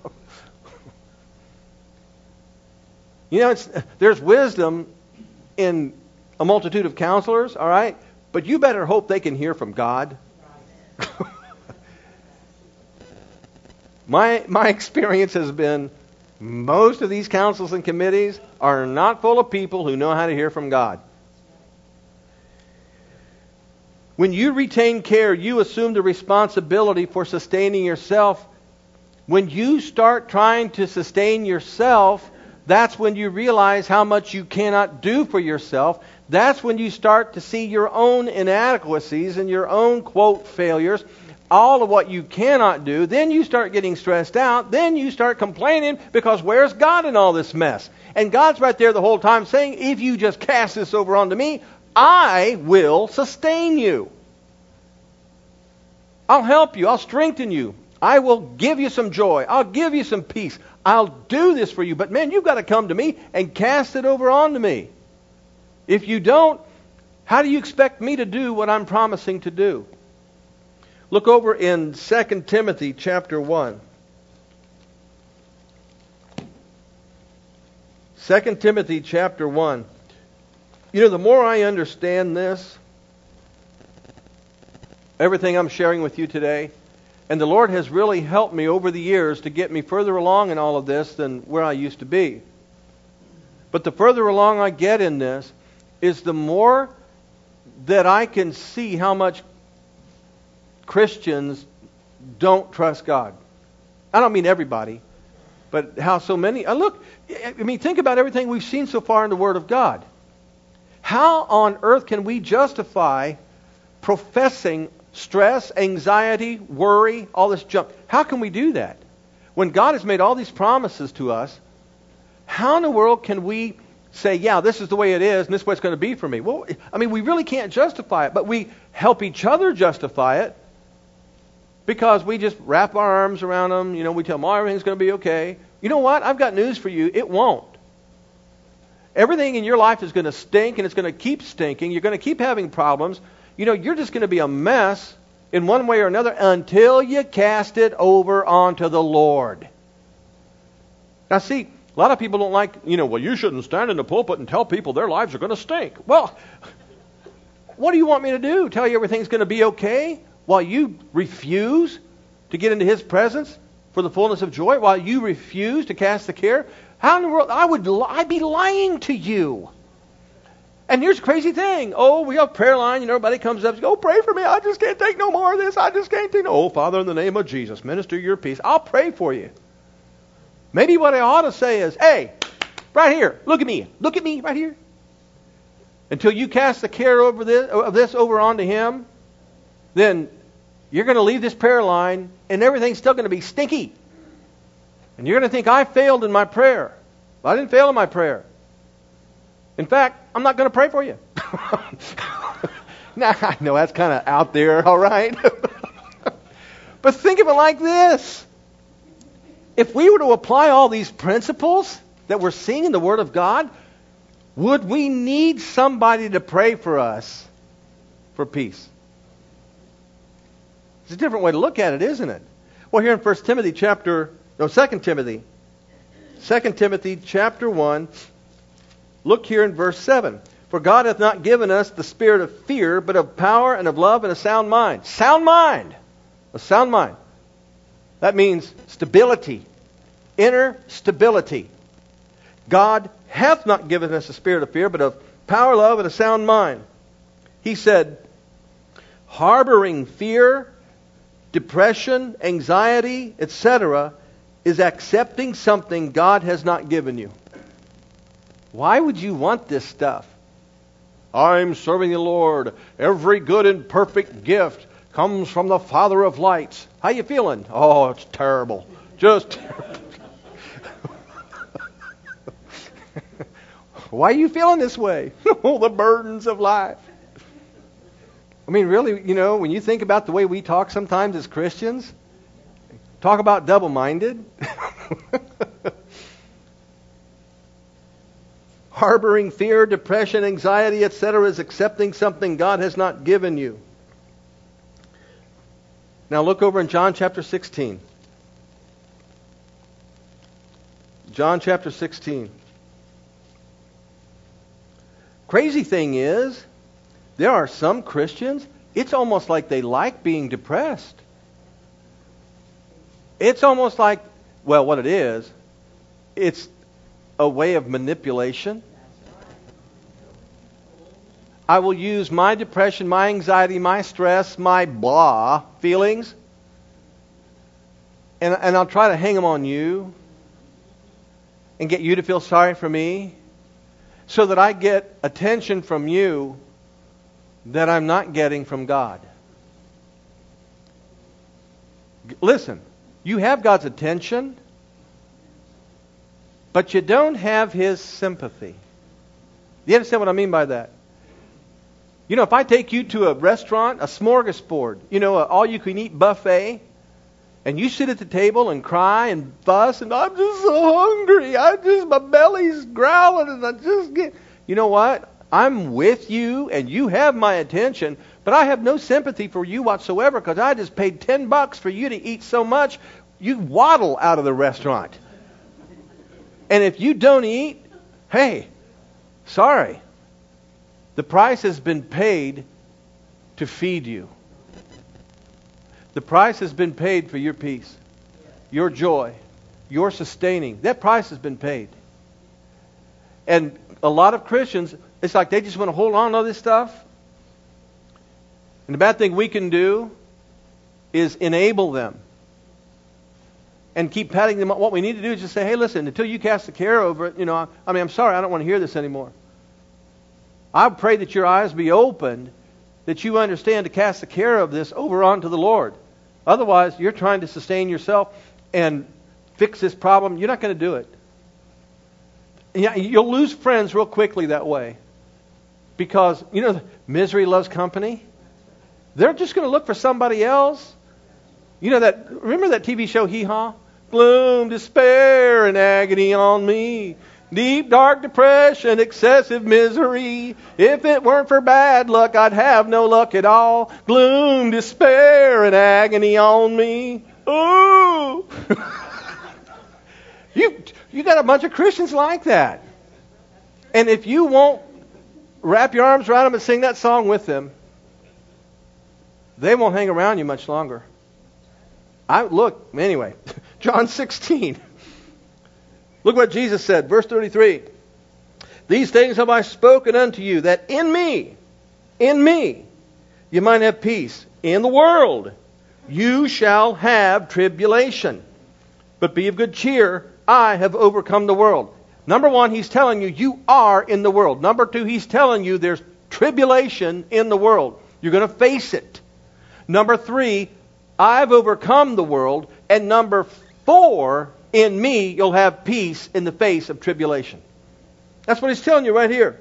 Speaker 2: You know, it's, there's wisdom in a multitude of counselors, all right? But you better hope they can hear from God. my my experience has been most of these councils and committees are not full of people who know how to hear from God. When you retain care, you assume the responsibility for sustaining yourself. When you start trying to sustain yourself, that's when you realize how much you cannot do for yourself. That's when you start to see your own inadequacies and your own, quote, failures, all of what you cannot do. Then you start getting stressed out. Then you start complaining because where's God in all this mess? And God's right there the whole time saying, if you just cast this over onto me, I will sustain you. I'll help you. I'll strengthen you. I will give you some joy. I'll give you some peace. I'll do this for you. But man, you've got to come to me and cast it over onto me. If you don't, how do you expect me to do what I'm promising to do? Look over in Second Timothy chapter one. Second Timothy chapter one. You know, the more I understand this, everything I'm sharing with you today, and the Lord has really helped me over the years to get me further along in all of this than where I used to be. But the further along I get in this, is the more that I can see how much Christians don't trust God. I don't mean everybody, but how so many... Uh, look, I mean, think about everything we've seen so far in the Word of God. How on earth can we justify professing stress, anxiety, worry, all this junk. How can we do that? When God has made all these promises to us, how in the world can we say, yeah, this is the way it is, and this is what it's going to be for me? Well, I mean, we really can't justify it, but we help each other justify it because we just wrap our arms around them. You know, we tell them, oh, everything's going to be okay. You know what? I've got news for you. It won't. Everything in your life is going to stink, and it's going to keep stinking. You're going to keep having problems. You know, you're just going to be a mess in one way or another until you cast it over onto the Lord. Now, see, a lot of people don't like, you know, well, you shouldn't stand in the pulpit and tell people their lives are going to stink. Well, what do you want me to do? Tell you everything's going to be okay while you refuse to get into His presence for the fullness of joy, while you refuse to cast the care? How in the world? I would, I'd be lying to you. And here's the crazy thing. Oh, we have a prayer line, and everybody comes up and says, oh, pray for me. I just can't take no more of this. I just can't take no. Oh, Father, in the name of Jesus, minister your peace. I'll pray for you. Maybe what I ought to say is, hey, right here, look at me. Look at me right here. Until you cast the care over this, of this over onto Him, then you're going to leave this prayer line, and everything's still going to be stinky. And you're going to think, I failed in my prayer. Well, I didn't fail in my prayer. In fact, I'm not going to pray for you. Now, I know that's kind of out there, all right? But think of it like this. If we were to apply all these principles that we're seeing in the Word of God, would we need somebody to pray for us for peace? It's a different way to look at it, isn't it? Well, here in First Timothy chapter, no, Second Timothy, Second Timothy chapter one, look here in verse seven. For God hath not given us the spirit of fear, but of power and of love and a sound mind. Sound mind! A sound mind. That means stability. Inner stability. God hath not given us a spirit of fear, but of power, love, and a sound mind. He said, harboring fear, depression, anxiety, et cetera is accepting something God has not given you. Why would you want this stuff? I'm serving the Lord. Every good and perfect gift comes from the Father of lights. How you feeling? Oh, it's terrible. Just terrible. Why are you feeling this way? Oh, the burdens of life. I mean, really, you know, when you think about the way we talk sometimes as Christians, talk about double-minded. Harboring fear, depression, anxiety, et cetera is accepting something God has not given you. Now look over in John chapter sixteen. John chapter sixteen. Crazy thing is, there are some Christians, it's almost like they like being depressed. It's almost like, well, what it is, it's a way of manipulation. I will use my depression, my anxiety, my stress, my blah feelings, and, and I'll try to hang them on you and get you to feel sorry for me so that I get attention from you that I'm not getting from God. Listen, you have God's attention, but you don't have His sympathy. Do you understand what I mean by that? You know, if I take you to a restaurant, a smorgasbord, you know, an all-you-can-eat buffet, and you sit at the table and cry and fuss, and I'm just so hungry, I just, my belly's growling, and I just get... You know what? I'm with you, and you have my attention, but I have no sympathy for you whatsoever, because I just paid ten bucks for you to eat so much, you waddle out of the restaurant. And if you don't eat, hey, sorry. The price has been paid to feed you. The price has been paid for your peace, your joy, your sustaining. That price has been paid. And a lot of Christians, it's like they just want to hold on to all this stuff. And the bad thing we can do is enable them and keep patting them up. What we need to do is just say, hey, listen, until you cast the care over it, you know, I mean, I'm sorry, I don't want to hear this anymore. I pray that your eyes be opened that you understand to cast the care of this over onto the Lord. Otherwise, you're trying to sustain yourself and fix this problem. You're not going to do it. You'll lose friends real quickly that way. Because, you know, misery loves company. They're just going to look for somebody else. You know that, remember that T V show, Hee Haw? Gloom, despair, and agony on me. Deep, dark depression, excessive misery. If it weren't for bad luck, I'd have no luck at all. Gloom, despair, and agony on me. Ooh! you, you got a bunch of Christians like that. And if you won't wrap your arms around them and sing that song with them, they won't hang around you much longer. I look, anyway, John sixteen. Look what Jesus said, verse thirty-three. These things have I spoken unto you, that in me, in me, you might have peace. In the world you shall have tribulation. But be of good cheer, I have overcome the world. Number one, he's telling you, you are in the world. Number two, he's telling you there's tribulation in the world. You're going to face it. Number three, I've overcome the world. And number four, in me, you'll have peace in the face of tribulation. That's what he's telling you right here.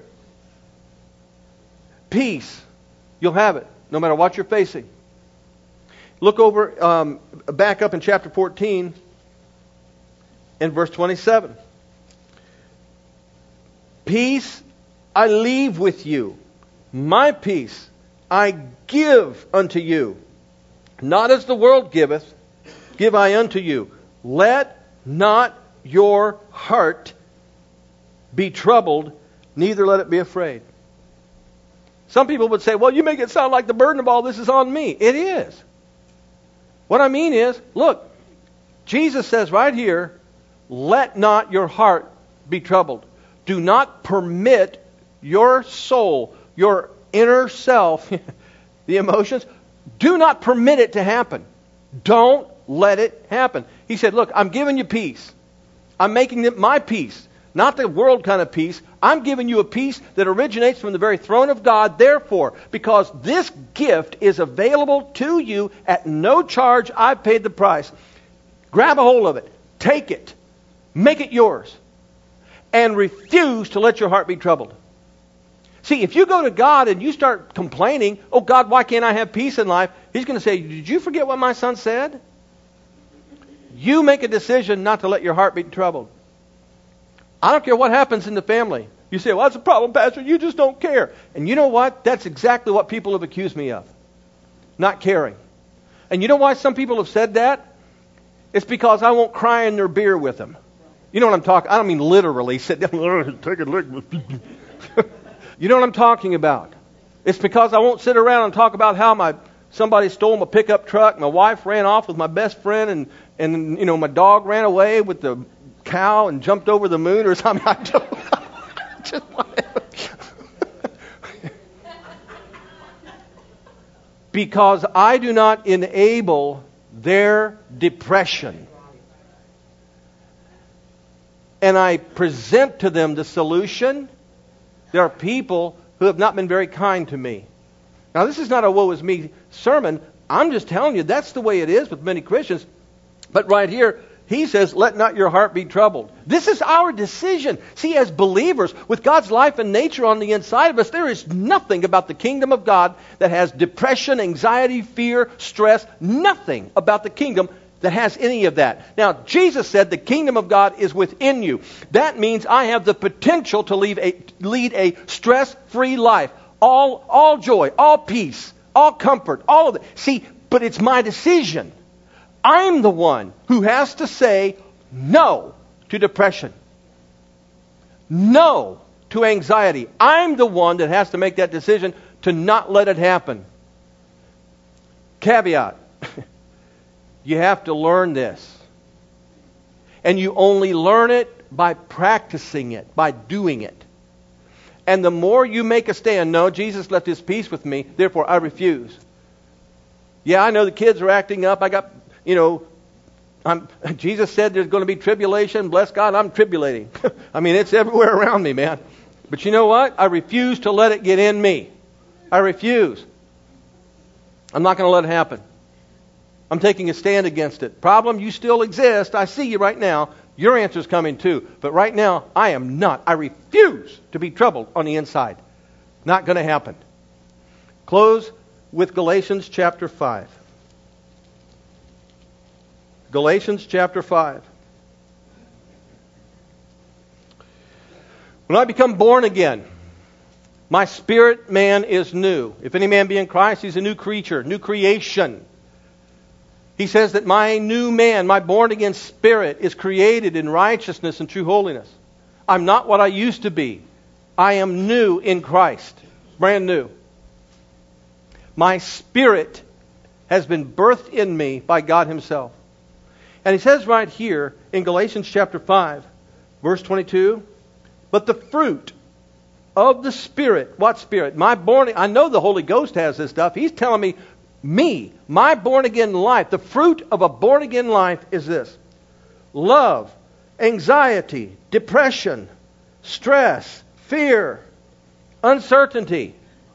Speaker 2: Peace. You'll have it, no matter what you're facing. Look over, um, back up in chapter fourteen, in verse twenty-seven. Peace I leave with you. My peace I give unto you. Not as the world giveth, give I unto you. Let not your heart be troubled, neither let it be afraid. Some people would say, well, you make it sound like the burden of all this is on me. It is. What I mean is, look, Jesus says right here, let not your heart be troubled. Do not permit your soul, your inner self, the emotions, do not permit it to happen. Don't let it happen. He said, look, I'm giving you peace. I'm making it my peace. Not the world kind of peace. I'm giving you a peace that originates from the very throne of God. Therefore, because this gift is available to you at no charge, I've paid the price. Grab a hold of it. Take it. Make it yours. And refuse to let your heart be troubled. See, if you go to God and you start complaining, oh God, why can't I have peace in life? He's going to say, did you forget what my son said? You make a decision not to let your heart be troubled. I don't care what happens in the family. You say, well, that's a problem, Pastor. You just don't care. And you know what? That's exactly what people have accused me of. Not caring. And you know why some people have said that? It's because I won't cry in their beer with them. You know what I'm talking? I don't mean literally sit down, take a look. You know what I'm talking about? It's because I won't sit around and talk about how my somebody stole my pickup truck, my wife ran off with my best friend, and and you know my dog ran away with the cow and jumped over the moon or something. I don't just because I do not enable their depression. And I present to them the solution. There are people who have not been very kind to me. Now, this is not a woe is me sermon. I'm just telling you that's the way it is with many Christians. But right here, he says, let not your heart be troubled. This is our decision. See, as believers, with God's life and nature on the inside of us, there is nothing about the kingdom of God that has depression, anxiety, fear, stress. Nothing about the kingdom that has any of that. Now, Jesus said the kingdom of God is within you. That means I have the potential to lead a, lead a stress-free life. All, all joy, all peace, all comfort, all of it. See, but it's my decision. I'm the one who has to say no to depression. No to anxiety. I'm the one that has to make that decision to not let it happen. Caveat. You have to learn this. And you only learn it by practicing it, by doing it. And the more you make a stand, no, Jesus left His peace with me, therefore I refuse. Yeah, I know the kids are acting up. I got, you know, I'm, Jesus said there's going to be tribulation. Bless God, I'm tribulating. I mean, it's everywhere around me, man. But you know what? I refuse to let it get in me. I refuse. I'm not going to let it happen. I'm taking a stand against it. Problem, you still exist. I see you right now. Your answer's coming too. But right now, I am not. I refuse to be troubled on the inside. Not going to happen. Close with Galatians chapter five. Galatians chapter five. When I become born again, my spirit man is new. If any man be in Christ, he's a new creature, new creation. He says that my new man, my born again spirit, is created in righteousness and true holiness. I'm not what I used to be. I am new in Christ. Brand new. My spirit has been birthed in me by God Himself. And he says right here in Galatians chapter five, verse twenty-two, but the fruit of the Spirit, what Spirit? My born, I know the Holy Ghost has this stuff. He's telling me, me, my born again life, the fruit of a born again life is this: love, anxiety, depression, stress, fear, uncertainty.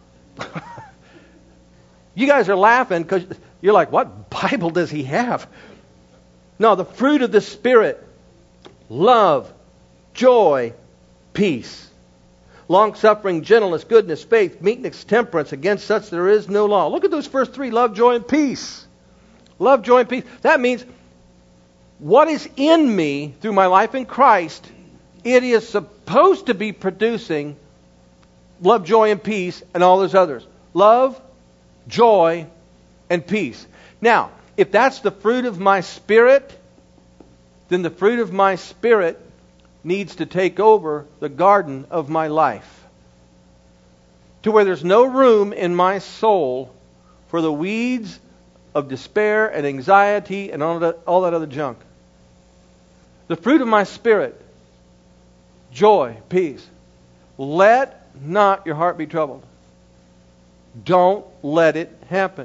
Speaker 2: You guys are laughing because you're like, what Bible does he have? No, the fruit of the Spirit: love, joy, peace, long-suffering, gentleness, goodness, faith, meekness, temperance. Against such there is no law. Look at those first three: love, joy, and peace. Love, joy, and peace. That means what is in me through my life in Christ, it is supposed to be producing love, joy, and peace, and all those others. Love, joy, and peace. Now, if that's the fruit of my spirit, then the fruit of my spirit needs to take over the garden of my life, to where there's no room in my soul for the weeds of despair and anxiety and all that, all that other junk. The fruit of my spirit: joy, peace. Let not your heart be troubled. Don't let it happen.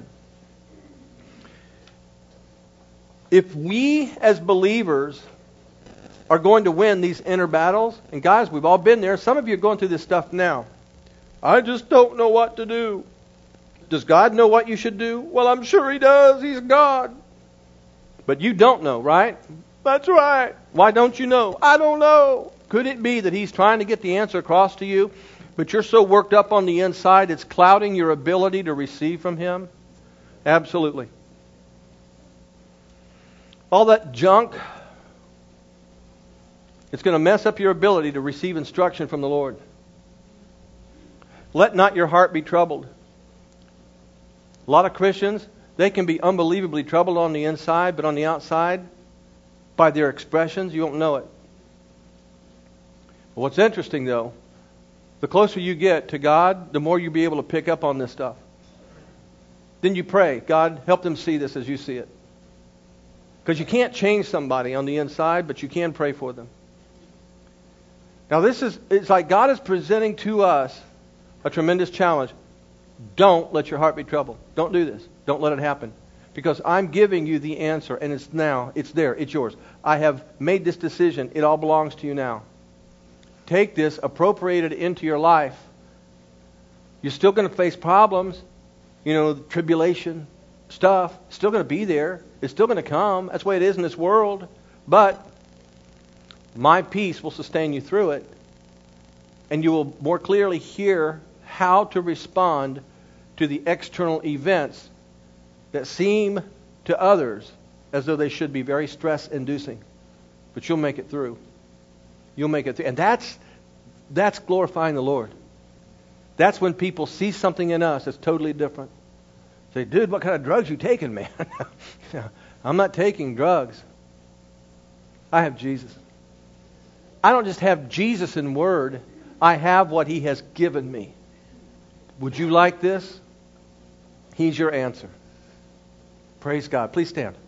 Speaker 2: If we as believers are going to win these inner battles, and guys, we've all been there. Some of you are going through this stuff now. I just don't know what to do. Does God know what you should do? Well, I'm sure He does. He's God. But you don't know, right? That's right. Why don't you know? I don't know. Could it be that He's trying to get the answer across to you, but you're so worked up on the inside it's clouding your ability to receive from Him? Absolutely. All that junk, it's going to mess up your ability to receive instruction from the Lord. Let not your heart be troubled. A lot of Christians, they can be unbelievably troubled on the inside, but on the outside, by their expressions, you won't know it. But what's interesting, though, the closer you get to God, the more you'll be able to pick up on this stuff. Then you pray, God, help them see this as you see it. Because you can't change somebody on the inside, but you can pray for them. Now this is, it's like God is presenting to us a tremendous challenge. Don't let your heart be troubled. Don't do this. Don't let it happen. Because I'm giving you the answer, and it's now, it's there, it's yours. I have made this decision. It all belongs to you now. Take this, appropriate it into your life. You're still going to face problems, you know, tribulation, stuff. It's still going to be there. It's still going to come. That's the way it is in this world. But my peace will sustain you through it. And you will more clearly hear how to respond to the external events that seem to others as though they should be very stress-inducing. But you'll make it through. You'll make it through. And that's that's glorifying the Lord. That's when people see something in us that's totally different. Say, dude, what kind of drugs you taking, man? I'm not taking drugs. I have Jesus. I don't just have Jesus in word. I have what He has given me. Would you like this? He's your answer. Praise God. Please stand.